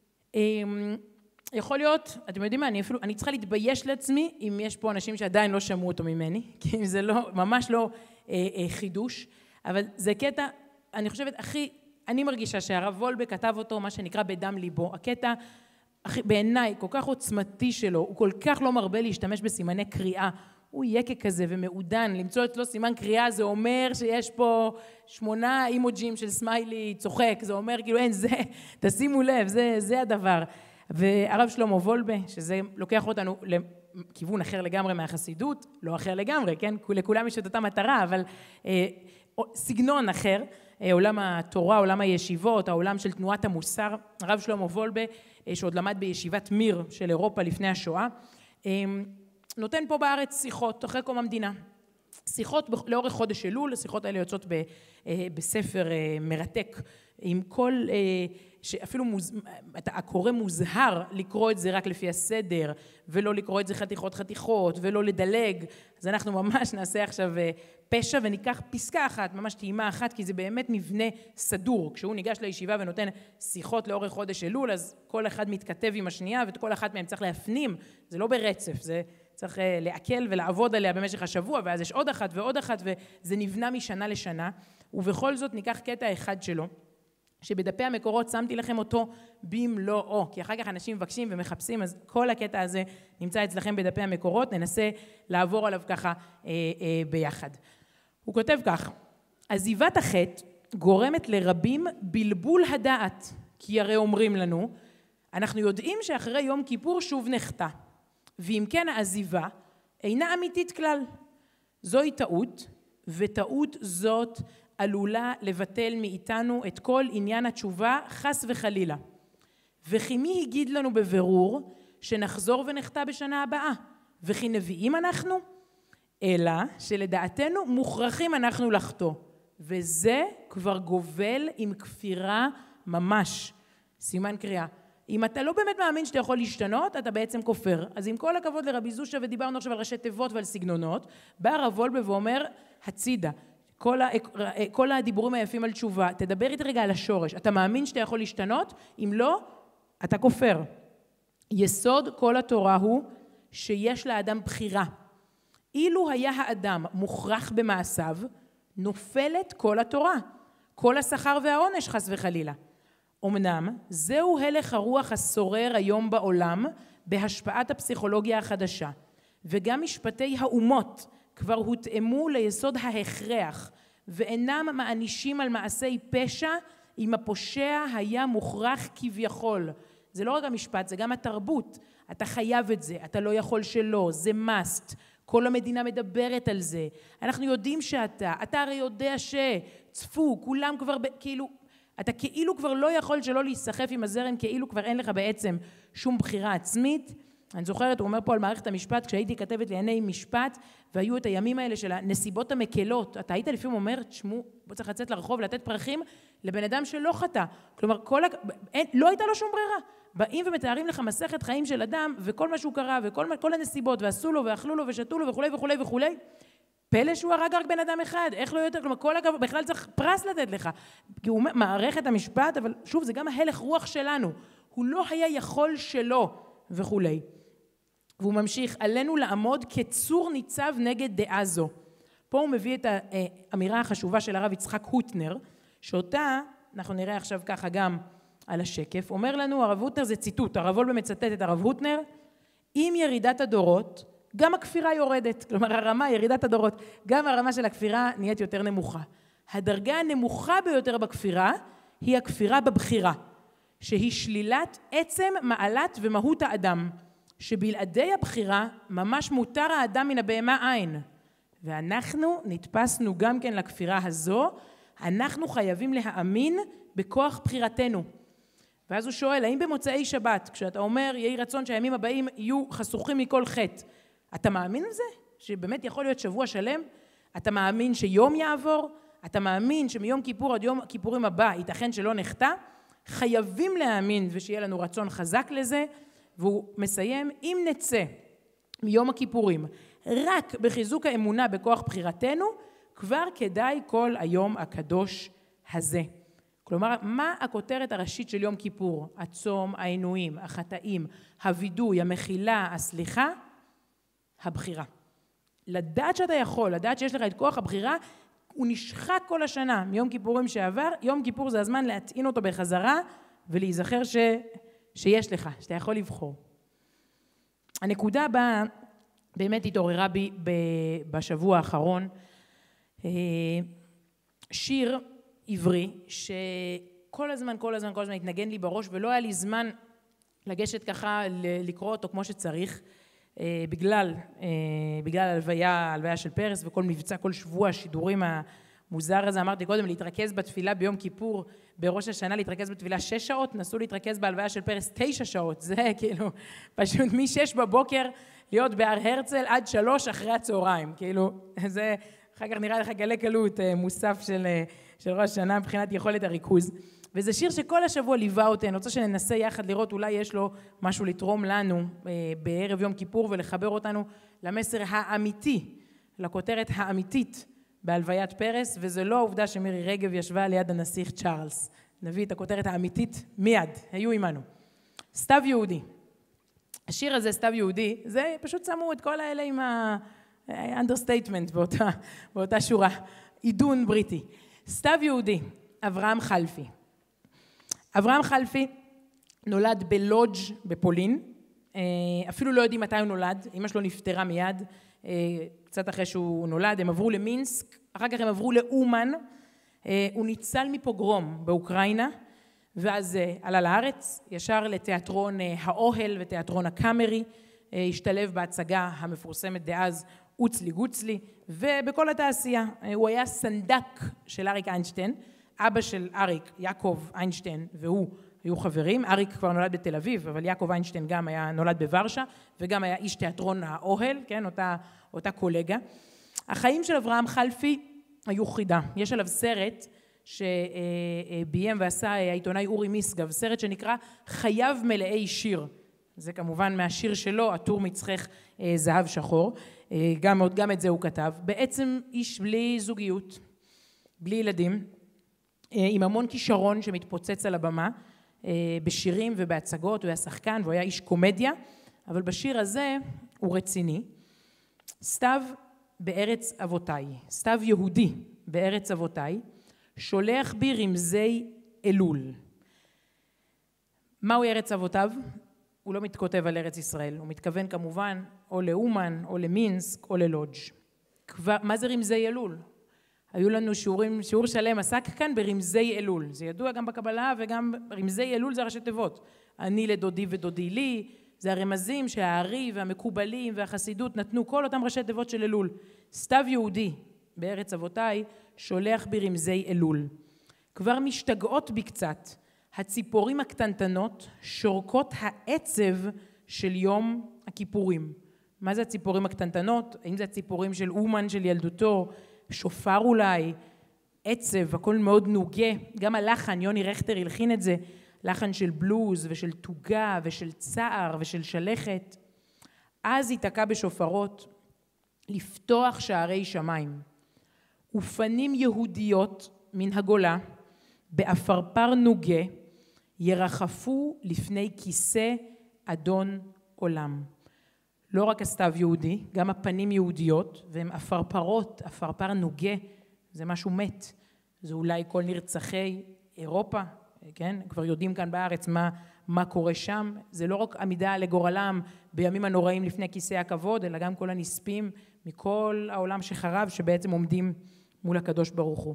יכול להיות, אתם יודעים מה, אני אפילו, אני צריכה להתבייש לעצמי אם יש פה אנשים שעדיין לא שמעו אותו ממני, כי זה לא, ממש לא אה, אה, חידוש, אבל זה קטע, אני חושבת, הכי, אני מרגישה שהרב וולבה כתב אותו, מה שנקרא בדם ליבו, הקטע, הכי, בעיניי, כל כך עוצמתי שלו, הוא כל כך לא מרבה להשתמש בסימני קריאה, הוא יקה כזה ומעודן, למצוא אצלו סימן קריאה, זה אומר שיש פה שמונה אימוג'ים של סמיילי צוחק, זה אומר כאילו אין, זה, תשימו לב, זה, זה הדבר. והרב שלמה וולבה, שזה לוקח אותנו לכיוון אחר לגמרי מהחסידות, לא אחר לגמרי, כן? לכולם יש את אותה מטרה, אבל אה, סגנון אחר, אה, עולם התורה, עולם הישיבות, העולם של תנועת המוסר, הרב שלמה וולבה, אה, שעוד למד בישיבת מיר של אירופה לפני השואה, אה, נותן פה בארץ שיחות אחרי קום המדינה. שיחות לאורך חודש אלול, השיחות האלה יוצאות ב, אה, בספר אה, מרתק, עם כל, אה, שאפילו מוז... אתה הקורא מוזהר לקרוא את זה רק לפי הסדר, ולא לקרוא את זה חתיכות חתיכות, ולא לדלג. אז אנחנו ממש נעשה עכשיו אה, פשע וניקח פסקה אחת, ממש טעימה אחת, כי זה באמת מבנה סדור. כשהוא ניגש לישיבה ונותן שיחות לאורך חודש אלול, אז כל אחד מתכתב עם השנייה, וכל אחת מהם צריך להפנים, זה לא ברצף, זה צריך אה, לעכל ולעבוד עליה במשך השבוע, ואז יש עוד אחת ועוד אחת, וזה נבנה משנה לשנה, ובכל זאת ניקח קטע אחד שלו, שבדפי המקורות שמתי לכם אותו במלואו, כי אחר כך אנשים מבקשים ומחפשים, אז כל הקטע הזה נמצא אצלכם בדפי המקורות, ננסה לעבור עליו ככה אה, אה, ביחד. הוא כותב כך, עזיבת החטא גורמת לרבים בלבול הדעת, כי הרי אומרים לנו, אנחנו יודעים שאחרי יום כיפור שוב נחטא, ואם כן העזיבה אינה אמיתית כלל. זוהי טעות, וטעות זאת עלולה לבטל מאיתנו את כל עניין התשובה חס וחלילה. וכי מי הגיד לנו בבירור שנחזור ונחטא בשנה הבאה? וכי נביאים אנחנו? אלא שלדעתנו מוכרחים אנחנו לחטוא. וזה כבר גובל עם כפירה ממש. סימן קריאה. אם אתה לא באמת מאמין שאתה יכול להשתנות, אתה בעצם כופר. אז עם כל הכבוד לרבי זושה, ודיברנו עכשיו על ראשי תיבות ועל סגנונות, בא הרב וולבה ואומר, הצידה. כל, ה, כל הדיבורים היפים על תשובה, תדבר איתי רגע על השורש. אתה מאמין שאתה יכול להשתנות? אם לא, אתה כופר. יסוד כל התורה הוא שיש לאדם בחירה. אילו היה האדם מוכרח במעשיו, נופלת כל התורה. כל השכר והעונש חס וחלילה. אמנם, זהו הלך הרוח השורר היום בעולם בהשפעת הפסיכולוגיה החדשה, וגם משפטי האומות כבר הותאמו ליסוד ההכרח, ואינם מענישים על מעשי פשע אם הפושע היה מוכרח כביכול. זה לא רק המשפט, זה גם התרבות. אתה חייב את זה, אתה לא יכול שלא, זה must. כל המדינה מדברת על זה. אנחנו יודעים שאתה, אתה הרי יודע שצפו, כולם כבר כאילו, אתה כאילו כבר לא יכול שלא להיסחף עם הזרם, כאילו כבר אין לך בעצם שום בחירה עצמית. אני זוכרת, הוא אומר פה על מערכת המשפט, כשהייתי כתבת לענייני משפט, והיו את הימים האלה של הנסיבות המקלות, אתה היית לפעמים אומר, תשמעו, בוא צריך לצאת לרחוב, לתת פרחים לבן אדם שלא חטא. כלומר, כל, אין, לא הייתה לו שום ברירה. באים ומתארים לך מסכת חיים של אדם, וכל מה שהוא קרא, וכל כל הנסיבות, ועשו לו, ואכלו לו, ושתו לו, וכו' וכו' וכו'. פלא שהוא הרג רק בן אדם אחד, איך לא יותר, כלומר, כל אגב, בכלל צריך פרס לתת לך. כי הוא מערכת המשפט, אבל שוב, זה גם ההלך רוח שלנו. הוא לא היה יכול שלא, וכו'. והוא ממשיך, עלינו לעמוד כצור ניצב נגד דעה זו. פה הוא מביא את האמירה החשובה של הרב יצחק הוטנר, שאותה, אנחנו נראה עכשיו ככה גם על השקף, אומר לנו, הרב הוטנר זה ציטוט, הרב וולבה מצטט את הרב הוטנר, עם ירידת הדורות, גם הכפירה יורדת, כלומר הרמה, ירידת הדורות, גם הרמה של הכפירה נהיית יותר נמוכה. הדרגה הנמוכה ביותר בכפירה, היא הכפירה בבחירה, שהיא שלילת עצם, מעלת ומהות האדם. שבלעדי הבחירה ממש מותר האדם מן הבהמה עין. ואנחנו נתפסנו גם כן לכפירה הזו, אנחנו חייבים להאמין בכוח בחירתנו. ואז הוא שואל, האם במוצאי שבת, כשאתה אומר, יהי רצון שהימים הבאים יהיו חסוכים מכל חטא, אתה מאמין לזה? שבאמת יכול להיות שבוע שלם? אתה מאמין שיום יעבור? אתה מאמין שמיום כיפור עד יום כיפורים הבא ייתכן שלא נחטא? חייבים להאמין ושיהיה לנו רצון חזק לזה, והוא מסיים, אם נצא מיום הכיפורים רק בחיזוק האמונה בכוח בחירתנו, כבר כדאי כל היום הקדוש הזה. כלומר, מה הכותרת הראשית של יום כיפור? הצום, העינויים, החטאים, הווידוי, המחילה, הסליחה, הבחירה. לדעת שאתה יכול, לדעת שיש לך את כוח הבחירה, הוא נשחק כל השנה מיום כיפורים שעבר, יום כיפור זה הזמן להטעין אותו בחזרה ולהיזכר ש... שיש לך, שאתה יכול לבחור. הנקודה הבאה באמת התעוררה בי בשבוע האחרון שיר עברי שכל הזמן, כל הזמן, כל הזמן התנגן לי בראש, ולא היה לי זמן לגשת ככה לקרוא אותו כמו שצריך, בגלל, בגלל הלוויה, הלוויה של פרס וכל מבצע, כל שבוע השידורים המוזר הזה. אמרתי קודם, להתרכז בתפילה ביום כיפור, בראש השנה להתרכז בתפילה שש שעות, נסו להתרכז בהלוויה של פרס תשע שעות, זה כאילו פשוט משש בבוקר להיות בהר הרצל עד שלוש אחרי הצהריים, כאילו זה אחר כך נראה לך גלי קלות מוסף של, של ראש השנה מבחינת יכולת הריכוז. וזה שיר שכל השבוע ליווה אותי, אני רוצה שננסה יחד לראות אולי יש לו משהו לתרום לנו בערב יום כיפור ולחבר אותנו למסר האמיתי, לכותרת האמיתית בהלוויית פרס, וזה לא העובדה שמירי רגב ישבה ליד הנסיך צ'ארלס. נביא את הכותרת האמיתית מיד, היו עמנו. סתיו יהודי. השיר הזה, סתיו יהודי, זה פשוט שמו את כל האלה עם האנדרסטייטמנט באותה, באותה שורה, עידון בריטי. סתיו יהודי, אברהם חלפי. אברהם חלפי נולד בלודג' בפולין, אפילו לא יודעים מתי הוא נולד, אמא שלו נפטרה מיד, קצת אחרי שהוא נולד, הם עברו למינסק, אחר כך הם עברו לאומן, הוא ניצל מפוגרום באוקראינה, ואז עלה לארץ, ישר לתיאטרון האוהל ותיאטרון הקאמרי, השתלב בהצגה המפורסמת דאז אוצלי גוצלי, ובכל התעשייה. הוא היה סנדק של אריק איינשטיין, אבא של אריק, יעקב איינשטיין, והוא היו חברים. אריק כבר נולד בתל אביב, אבל יעקב איינשטיין גם היה נולד בוורשה, וגם היה איש תיאטרון האוהל, כן, אותה, אותה קולגה. החיים של אברהם חלפי היו חידה. יש עליו סרט שביים ועשה העיתונאי אורי מיסגב, סרט שנקרא חייו מלאי שיר. זה כמובן מהשיר שלו, עטור מצחך זהב שחור, גם, גם את זה הוא כתב. בעצם איש בלי זוגיות, בלי ילדים, עם המון כישרון שמתפוצץ על הבמה, בשירים ובהצגות, הוא היה שחקן והוא היה איש קומדיה, אבל בשיר הזה הוא רציני. סתיו בארץ אבותיי, סתיו יהודי בארץ אבותיי, שולח בי רמזי אלול. מהו ארץ אבותיו? הוא לא מתכותב על ארץ ישראל, הוא מתכוון כמובן או לאומן, או למינסק, או ללודג'. כבר, מה זה רמזי אלול? היו לנו שיעורים, שיעור שלם עסק כאן ברמזי אלול. זה ידוע גם בקבלה וגם רמזי אלול זה ראשי תיבות. אני לדודי ודודי לי, זה הרמזים שהארי והמקובלים והחסידות נתנו כל אותם ראשי תיבות של אלול. סתיו יהודי בארץ אבותיי שולח ברמזי אלול. כבר משתגעות בי קצת. הציפורים הקטנטנות שורקות העצב של יום הכיפורים. מה זה הציפורים הקטנטנות? האם זה הציפורים של אומן של ילדותו? שופר אולי? עצב, הכל מאוד נוגה. גם הלחן, יוני רכטר הלחין את זה, לחן של בלוז ושל תוגה ושל צער ושל שלכת. אז ייתקע בשופרות לפתוח שערי שמיים. ופנים יהודיות מן הגולה, באפרפר נוגה, ירחפו לפני כיסא אדון עולם. לא רק הסתיו יהודי, גם הפנים יהודיות, והן אפרפרות, אפרפר נוגה, זה משהו מת. זה אולי כל נרצחי אירופה, כן? כבר יודעים כאן בארץ מה, מה קורה שם. זה לא רק עמידה לגורלם בימים הנוראים לפני כיסא הכבוד, אלא גם כל הנספים מכל העולם שחרב, שבעצם עומדים מול הקדוש ברוך הוא.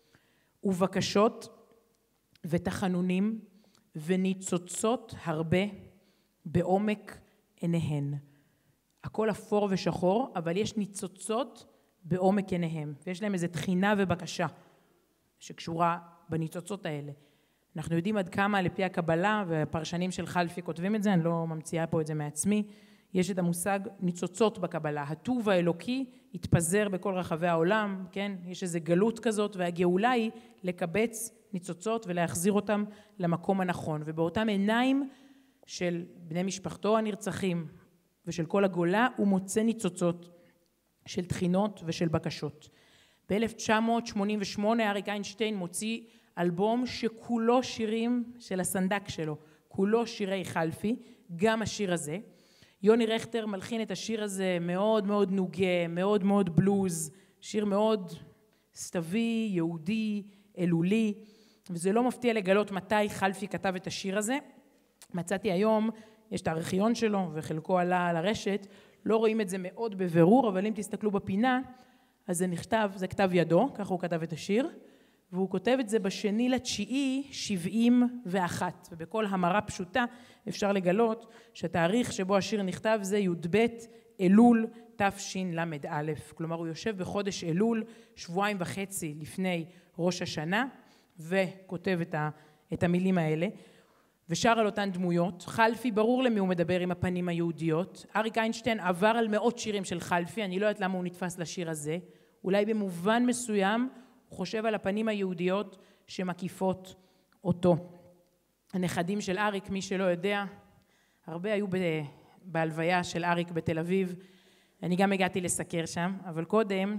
ובקשות ותחנונים וניצוצות הרבה בעומק עיניהן. הכל אפור ושחור, אבל יש ניצוצות בעומק עיניהם, ויש להם איזו תחינה ובקשה שקשורה בניצוצות האלה. אנחנו יודעים עד כמה לפי הקבלה, והפרשנים של חלפי כותבים את זה, אני לא ממציאה פה את זה מעצמי, יש את המושג ניצוצות בקבלה. הטוב האלוקי התפזר בכל רחבי העולם, כן? יש איזו גלות כזאת, והגאולה היא לקבץ ניצוצות ולהחזיר אותם למקום הנכון. ובאותם עיניים של בני משפחתו הנרצחים ושל כל הגולה, הוא מוצא ניצוצות של תחינות ושל בקשות. ב-אלף תשע מאות שמונים ושמונה אריק איינשטיין מוציא אלבום שכולו שירים של הסנדק שלו, כולו שירי חלפי, גם השיר הזה. יוני רכטר מלחין את השיר הזה מאוד מאוד נוגה, מאוד מאוד בלוז, שיר מאוד סתווי, יהודי, אלולי, וזה לא מפתיע לגלות מתי חלפי כתב את השיר הזה. מצאתי היום, יש את הארכיון שלו וחלקו עלה על הרשת, לא רואים את זה מאוד בבירור, אבל אם תסתכלו בפינה, אז זה נכתב, זה כתב ידו, ככה הוא כתב את השיר, והוא כותב את זה בשני לתשיעי שבעים ואחת, ובכל המרה פשוטה אפשר לגלות שהתאריך שבו השיר נכתב זה י"ב אלול תשל"א, כלומר הוא יושב בחודש אלול, שבועיים וחצי לפני ראש השנה, וכותב את, ה, את המילים האלה, ושר על אותן דמויות. חלפי, ברור למי הוא מדבר עם הפנים היהודיות. אריק איינשטיין עבר על מאות שירים של חלפי, אני לא יודעת למה הוא נתפס לשיר הזה, אולי במובן מסוים הוא חושב על הפנים היהודיות שמקיפות אותו. הנכדים של אריק, מי שלא יודע, הרבה היו בהלוויה של אריק בתל אביב, אני גם הגעתי לסקר שם, אבל קודם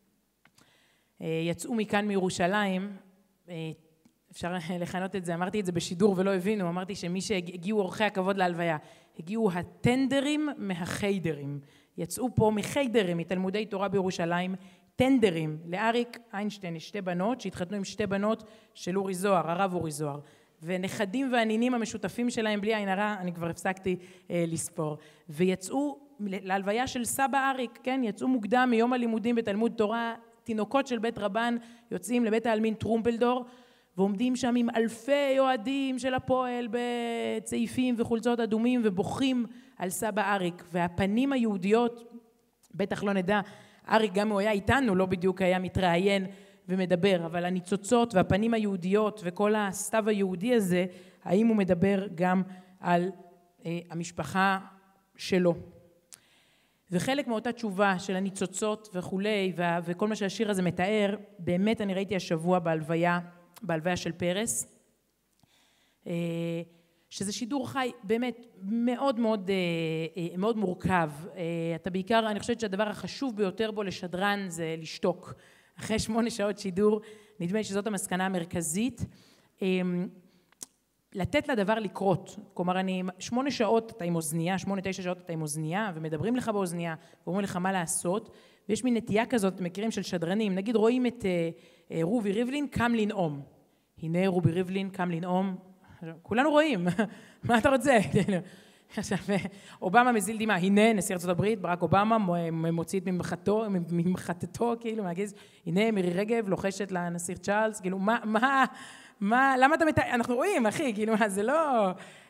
יצאו מכאן מירושלים, אפשר לכנות את זה, אמרתי את זה בשידור ולא הבינו, אמרתי שמי שהגיעו אורחי הכבוד להלוויה, הגיעו הטנדרים מהחיידרים, יצאו פה מחיידרים, מתלמודי תורה בירושלים, טנדרים. לאריק איינשטיין יש שתי בנות שהתחתנו עם שתי בנות של אורי זוהר, הרב אורי זוהר, ונכדים והנינים המשותפים שלהם בלי עין הרע, אני כבר הפסקתי אה, לספור, ויצאו להלוויה של סבא אריק, כן, יצאו מוקדם מיום הלימודים בתלמוד תורה, תינוקות של בית רבן יוצאים לבית העלמין טרומפלדור, ועומדים שם עם אלפי אוהדים של הפועל בצעיפים וחולצות אדומים ובוכים על סבא אריק, והפנים היהודיות, בטח לא נדע, אריק גם הוא היה איתנו, לא בדיוק היה מתראיין ומדבר, אבל הניצוצות והפנים היהודיות וכל הסתיו היהודי הזה, האם הוא מדבר גם על אה, המשפחה שלו. וחלק מאותה תשובה של הניצוצות וכולי, וכל מה שהשיר הזה מתאר, באמת אני ראיתי השבוע בהלוויה, בהלוויה של פרס, שזה שידור חי באמת מאוד מאוד, מאוד מורכב. אתה בעיקר, אני חושבת שהדבר החשוב ביותר בו לשדרן זה לשתוק. אחרי שמונה שעות שידור, נדמה לי שזאת המסקנה המרכזית. לתת לדבר לקרות, כלומר אני שמונה שעות אתה עם אוזנייה, שמונה תשע שעות אתה עם אוזנייה ומדברים לך באוזנייה ואומרים לך מה לעשות, ויש מין נטייה כזאת, מכירים של שדרנים, נגיד רואים את uh, uh, רובי ריבלין קם לנאום, הנה רובי ריבלין קם לנאום, כולנו רואים, מה אתה רוצה? עכשיו, אובמה מזיל דמעה, הנה נשיא ארצות הברית, ברק אובמה מוציא את ממחתו, ממחתתו כאילו מהגיז, הנה מירי רגב לוחשת לנסיך צ'ארלס, כאילו מה, מה, מה, למה אתה מתאר, אנחנו רואים אחי, כאילו מה זה לא,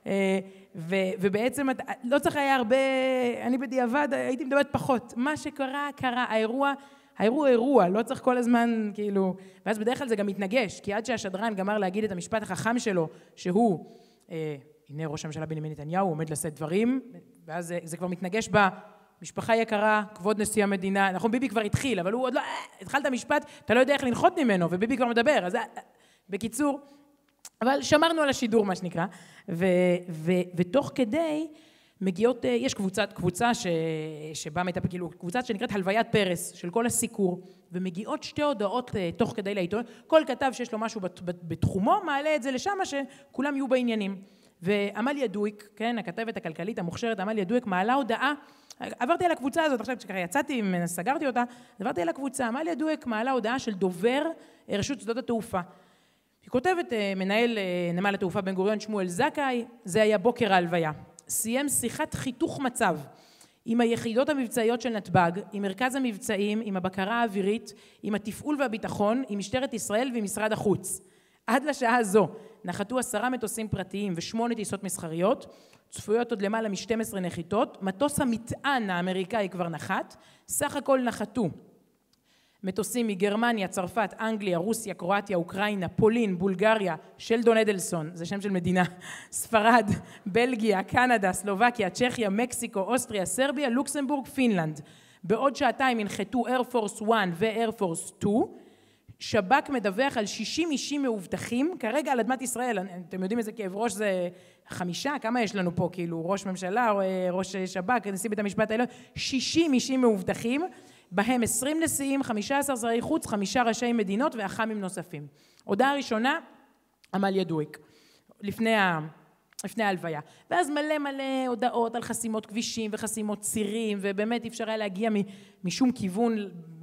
ו, ובעצם לא צריך היה הרבה, אני בדיעבד הייתי מדברת פחות, מה שקרה קרה, האירוע, האירוע אירוע, לא צריך כל הזמן כאילו, ואז בדרך כלל זה גם מתנגש, כי עד שהשדרן גמר להגיד את המשפט החכם שלו, שהוא, הנה ראש הממשלה בנימין נתניהו עומד לשאת דברים, ואז זה, זה כבר מתנגש במשפחה יקרה, כבוד נשיא המדינה, נכון ביבי כבר התחיל, אבל הוא עוד לא, התחלת המשפט, אתה לא יודע איך לנחות ממנו, וביבי כבר מדבר, אז בקיצור, אבל שמרנו על השידור מה שנקרא, ו, ו, ותוך כדי מגיעות, יש קבוצת, קבוצה ש, שבה מטפל, כאילו קבוצה שנקראת הלוויית פרס, של כל הסיקור, ומגיעות שתי הודעות תוך כדי לעיתון, כל כתב שיש לו משהו בתחומו, מעלה את זה לשם שכולם יהיו בעניינים. ועמליה דויק, כן, הכתבת הכלכלית המוכשרת, עמליה דויק, מעלה הודעה, עברתי על הקבוצה הזאת, עכשיו כשככה יצאתי, סגרתי אותה, עברתי על הקבוצה, עמליה דויק מעלה הודעה של דובר רשות שדות התעופה. היא כותבת, מנהל נמל התעופה בן גוריון שמואל זכאי, זה היה בוקר ההלוויה. סיים שיחת חיתוך מצב עם היחידות המבצעיות של נתב"ג, עם מרכז המבצעים, עם הבקרה האווירית, עם התפעול והביטחון, עם משטרת ישראל ועם משרד החוץ. עד לשעה הזו נחתו עשרה מטוסים פרטיים ושמונה טיסות מסחריות, צפויות עוד למעלה מ-שתים עשרה נחיתות, מטוס המטען האמריקאי כבר נחת, סך הכל נחתו מטוסים מגרמניה, צרפת, אנגליה, רוסיה, קרואטיה, אוקראינה, פולין, בולגריה, שלדון אדלסון, זה שם של מדינה, ספרד, בלגיה, קנדה, סלובקיה, צ'כיה, מקסיקו, אוסטריה, סרביה, לוקסמבורג, פינלנד. בעוד שעתיים הנחתו Air Force אחת ו-Air Force שתיים, שב"כ מדווח על שישים אישים מאובטחים, כרגע על אדמת ישראל, אתם יודעים איזה כאב ראש זה חמישה, כמה יש לנו פה, כאילו ראש ממשלה, ראש שב"כ, נשיא בית המשפט העליון, שישים אישים מאובטחים, בהם עשרים נשיאים, חמישה עשר שרי חוץ, חמישה ראשי מדינות ואח"מים נוספים. הודעה ראשונה, עמליה דויק, לפני ה... לפני ההלוויה. ואז מלא מלא הודעות על חסימות כבישים וחסימות צירים, ובאמת אפשר היה להגיע משום כיוון,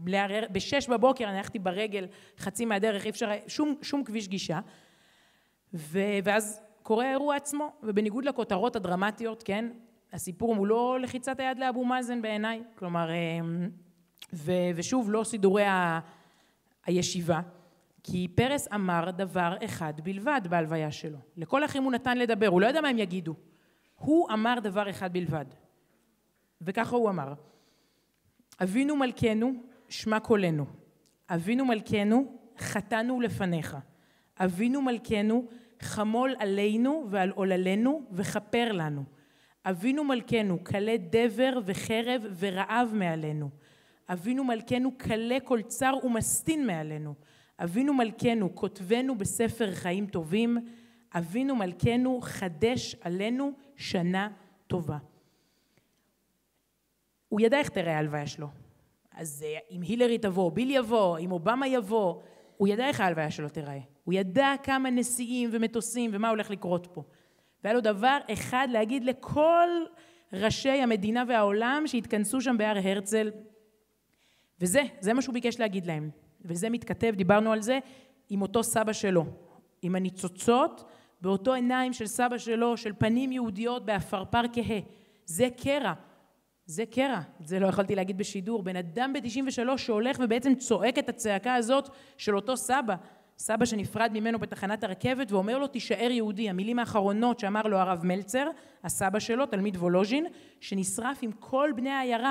בשש בבוקר אני הלכתי ברגל חצי מהדרך, אפשר, שום, שום כביש גישה, ו, ואז קורה האירוע עצמו, ובניגוד לכותרות הדרמטיות, כן, הסיפור הוא לא לחיצת היד לאבו מאזן בעיניי, כלומר, ו- ושוב, לא סידורי ה- הישיבה, כי פרס אמר דבר אחד בלבד בהלוויה שלו. לכל אחים הוא נתן לדבר, הוא לא יודע מה הם יגידו. הוא אמר דבר אחד בלבד. וככה הוא אמר, אבינו מלכנו, שמע קולנו. אבינו מלכנו, חטאנו לפניך. אבינו מלכנו, חמול עלינו ועל עוללנו וכפר לנו. אבינו מלכנו, קלה דבר וחרב ורעב מעלינו. אבינו מלכנו, קלה כל צר ומסתין מעלינו. אבינו מלכנו, כותבנו בספר חיים טובים. אבינו מלכנו, חדש עלינו שנה טובה. הוא ידע איך תראה ההלוויה שלו. אז אם הילרי תבוא, ביל יבוא, אם אובמה יבוא, הוא ידע איך ההלוויה שלו תראה. הוא ידע כמה נשיאים ומטוסים ומה הולך לקרות פה. והיה לו דבר אחד להגיד לכל ראשי המדינה והעולם שהתכנסו שם בהר הרצל. וזה, זה מה שהוא ביקש להגיד להם. וזה מתכתב, דיברנו על זה, עם אותו סבא שלו. עם הניצוצות, באותו עיניים של סבא שלו, של פנים יהודיות באפרפר כהה. זה קרע. זה קרע. זה לא יכולתי להגיד בשידור. בן אדם ב-תשעים ושלוש שהולך ובעצם צועק את הצעקה הזאת של אותו סבא. סבא שנפרד ממנו בתחנת הרכבת ואומר לו תישאר יהודי. המילים האחרונות שאמר לו הרב מלצר, הסבא שלו, תלמיד וולוז'ין, שנשרף עם כל בני העיירה.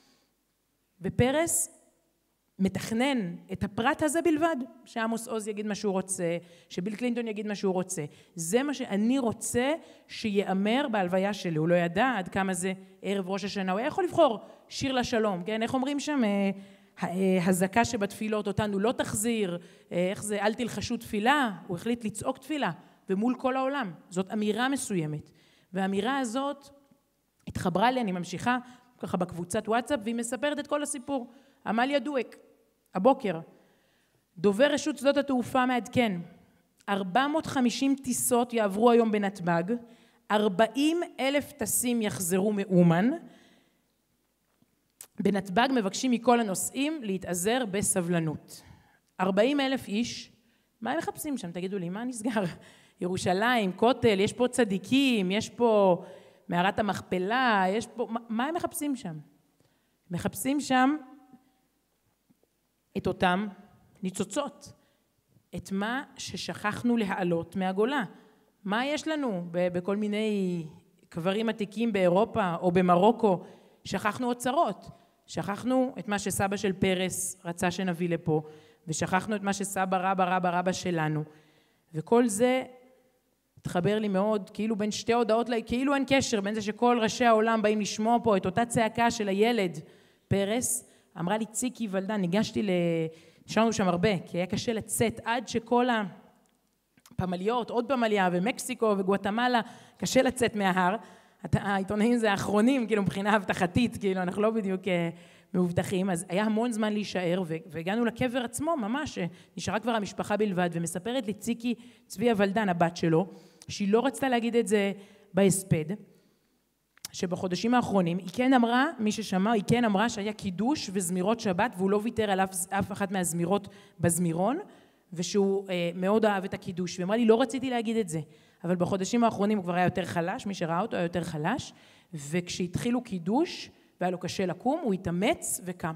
ופרס מתכנן את הפרט הזה בלבד, שעמוס עוז יגיד מה שהוא רוצה, שביל קלינטון יגיד מה שהוא רוצה. זה מה שאני רוצה שיאמר בהלוויה שלי. הוא לא ידע עד כמה זה ערב ראש השנה. הוא היה יכול לבחור שיר לשלום, כן? איך אומרים שם? הזקה שבתפילות אותנו לא תחזיר, איך זה? אל תלחשו תפילה. הוא החליט לצעוק תפילה, ומול כל העולם. זאת אמירה מסוימת. והאמירה הזאת התחברה לי, אני ממשיכה ככה בקבוצת וואטסאפ, והיא מספרת את כל הסיפור. עמליה דואק, הבוקר, דובר רשות שדות התעופה מעדכן, ארבע מאות וחמישים טיסות יעברו היום בנתב"ג, ארבעים אלף טסים יחזרו מאומן, בנתב"ג מבקשים מכל הנוסעים להתאזר בסבלנות. ארבעים אלף איש, מה הם מחפשים שם? תגידו לי, מה נסגר? ירושלים, כותל, יש פה צדיקים, יש פה מערת המכפלה, יש פה, מה, מה הם מחפשים שם? מחפשים שם את אותם ניצוצות, את מה ששכחנו להעלות מהגולה. מה יש לנו בכל מיני קברים עתיקים באירופה או במרוקו? שכחנו אוצרות, שכחנו את מה שסבא של פרס רצה שנביא לפה, ושכחנו את מה שסבא רבא רבא רבא שלנו. וכל זה התחבר לי מאוד, כאילו בין שתי הודעות, כאילו אין קשר בין זה שכל ראשי העולם באים לשמוע פה את אותה צעקה של הילד פרס. אמרה לי ציקי ולדן, ניגשתי ל... נשארנו שם הרבה, כי היה קשה לצאת עד שכל הפמליות, עוד פמליה ומקסיקו וגואטמלה, קשה לצאת מההר. העיתונאים זה האחרונים, כאילו מבחינה הבטחתית, כאילו אנחנו לא בדיוק מאובטחים, אז היה המון זמן להישאר, והגענו לקבר עצמו ממש, נשארה כבר המשפחה בלבד, ומספרת לי ציקי צביה ולדן, הבת שלו, שהיא לא רצתה להגיד את זה בהספד, שבחודשים האחרונים היא כן אמרה, מי ששמע, היא כן אמרה שהיה קידוש וזמירות שבת, והוא לא ויתר על אף, אף אחת מהזמירות בזמירון, ושהוא אה, מאוד אהב את הקידוש, ואמרה לי, לא רציתי להגיד את זה, אבל בחודשים האחרונים הוא כבר היה יותר חלש, מי שראה אותו היה יותר חלש, וכשהתחילו קידוש, והיה לו קשה לקום, הוא התאמץ וקם.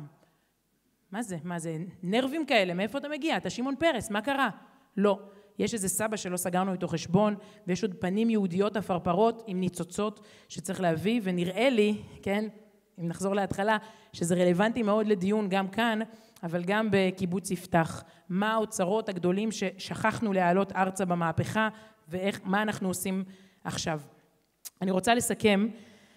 מה זה? מה זה? נרבים כאלה, מאיפה אתה מגיע? אתה שמעון פרס, מה קרה? לא. יש איזה סבא שלא סגרנו איתו חשבון, ויש עוד פנים יהודיות אפרפרות עם ניצוצות שצריך להביא, ונראה לי, כן, אם נחזור להתחלה, שזה רלוונטי מאוד לדיון גם כאן, אבל גם בקיבוץ יפתח. מה האוצרות הגדולים ששכחנו להעלות ארצה במהפכה, ומה אנחנו עושים עכשיו. אני רוצה לסכם,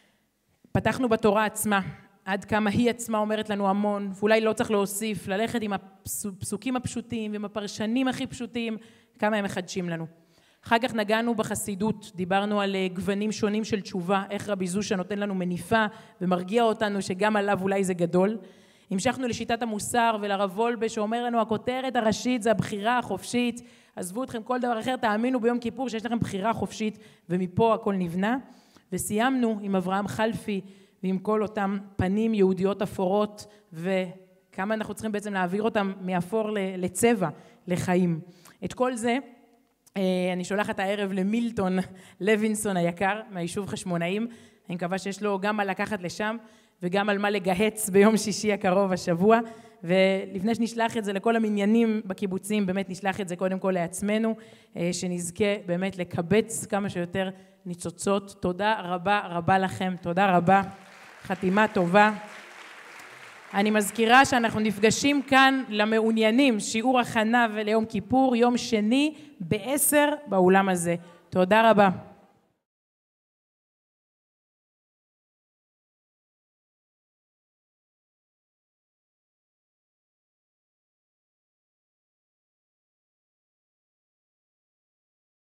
פתחנו בתורה עצמה, עד כמה היא עצמה אומרת לנו המון, ואולי לא צריך להוסיף, ללכת עם הפסוקים הפשוטים, ועם הפרשנים הכי פשוטים, כמה הם מחדשים לנו. אחר כך נגענו בחסידות, דיברנו על גוונים שונים של תשובה, איך רבי זושה נותן לנו מניפה, ומרגיע אותנו שגם עליו אולי זה גדול. המשכנו לשיטת המוסר ולרב וולבה שאומר לנו, הכותרת הראשית זה הבחירה החופשית, עזבו אתכם כל דבר אחר, תאמינו ביום כיפור שיש לכם בחירה חופשית, ומפה הכל נבנה. וסיימנו עם אברהם חלפי, ועם כל אותם פנים יהודיות אפורות, וכמה אנחנו צריכים בעצם להעביר אותם מאפור לצבע, לחיים. את כל זה, אני שולחת הערב למילטון לוינסון היקר, מהיישוב חשמונאים, אני מקווה שיש לו גם מה לקחת לשם, וגם על מה לגהץ ביום שישי הקרוב השבוע, ולפני שנשלח את זה לכל המניינים בקיבוצים, באמת נשלח את זה קודם כל לעצמנו, שנזכה באמת לקבץ כמה שיותר ניצוצות. תודה רבה רבה לכם, תודה רבה, חתימה טובה. אני מזכירה שאנחנו נפגשים כאן למעוניינים, שיעור הכנה וליום כיפור, יום שני בעשר באולם הזה. תודה רבה.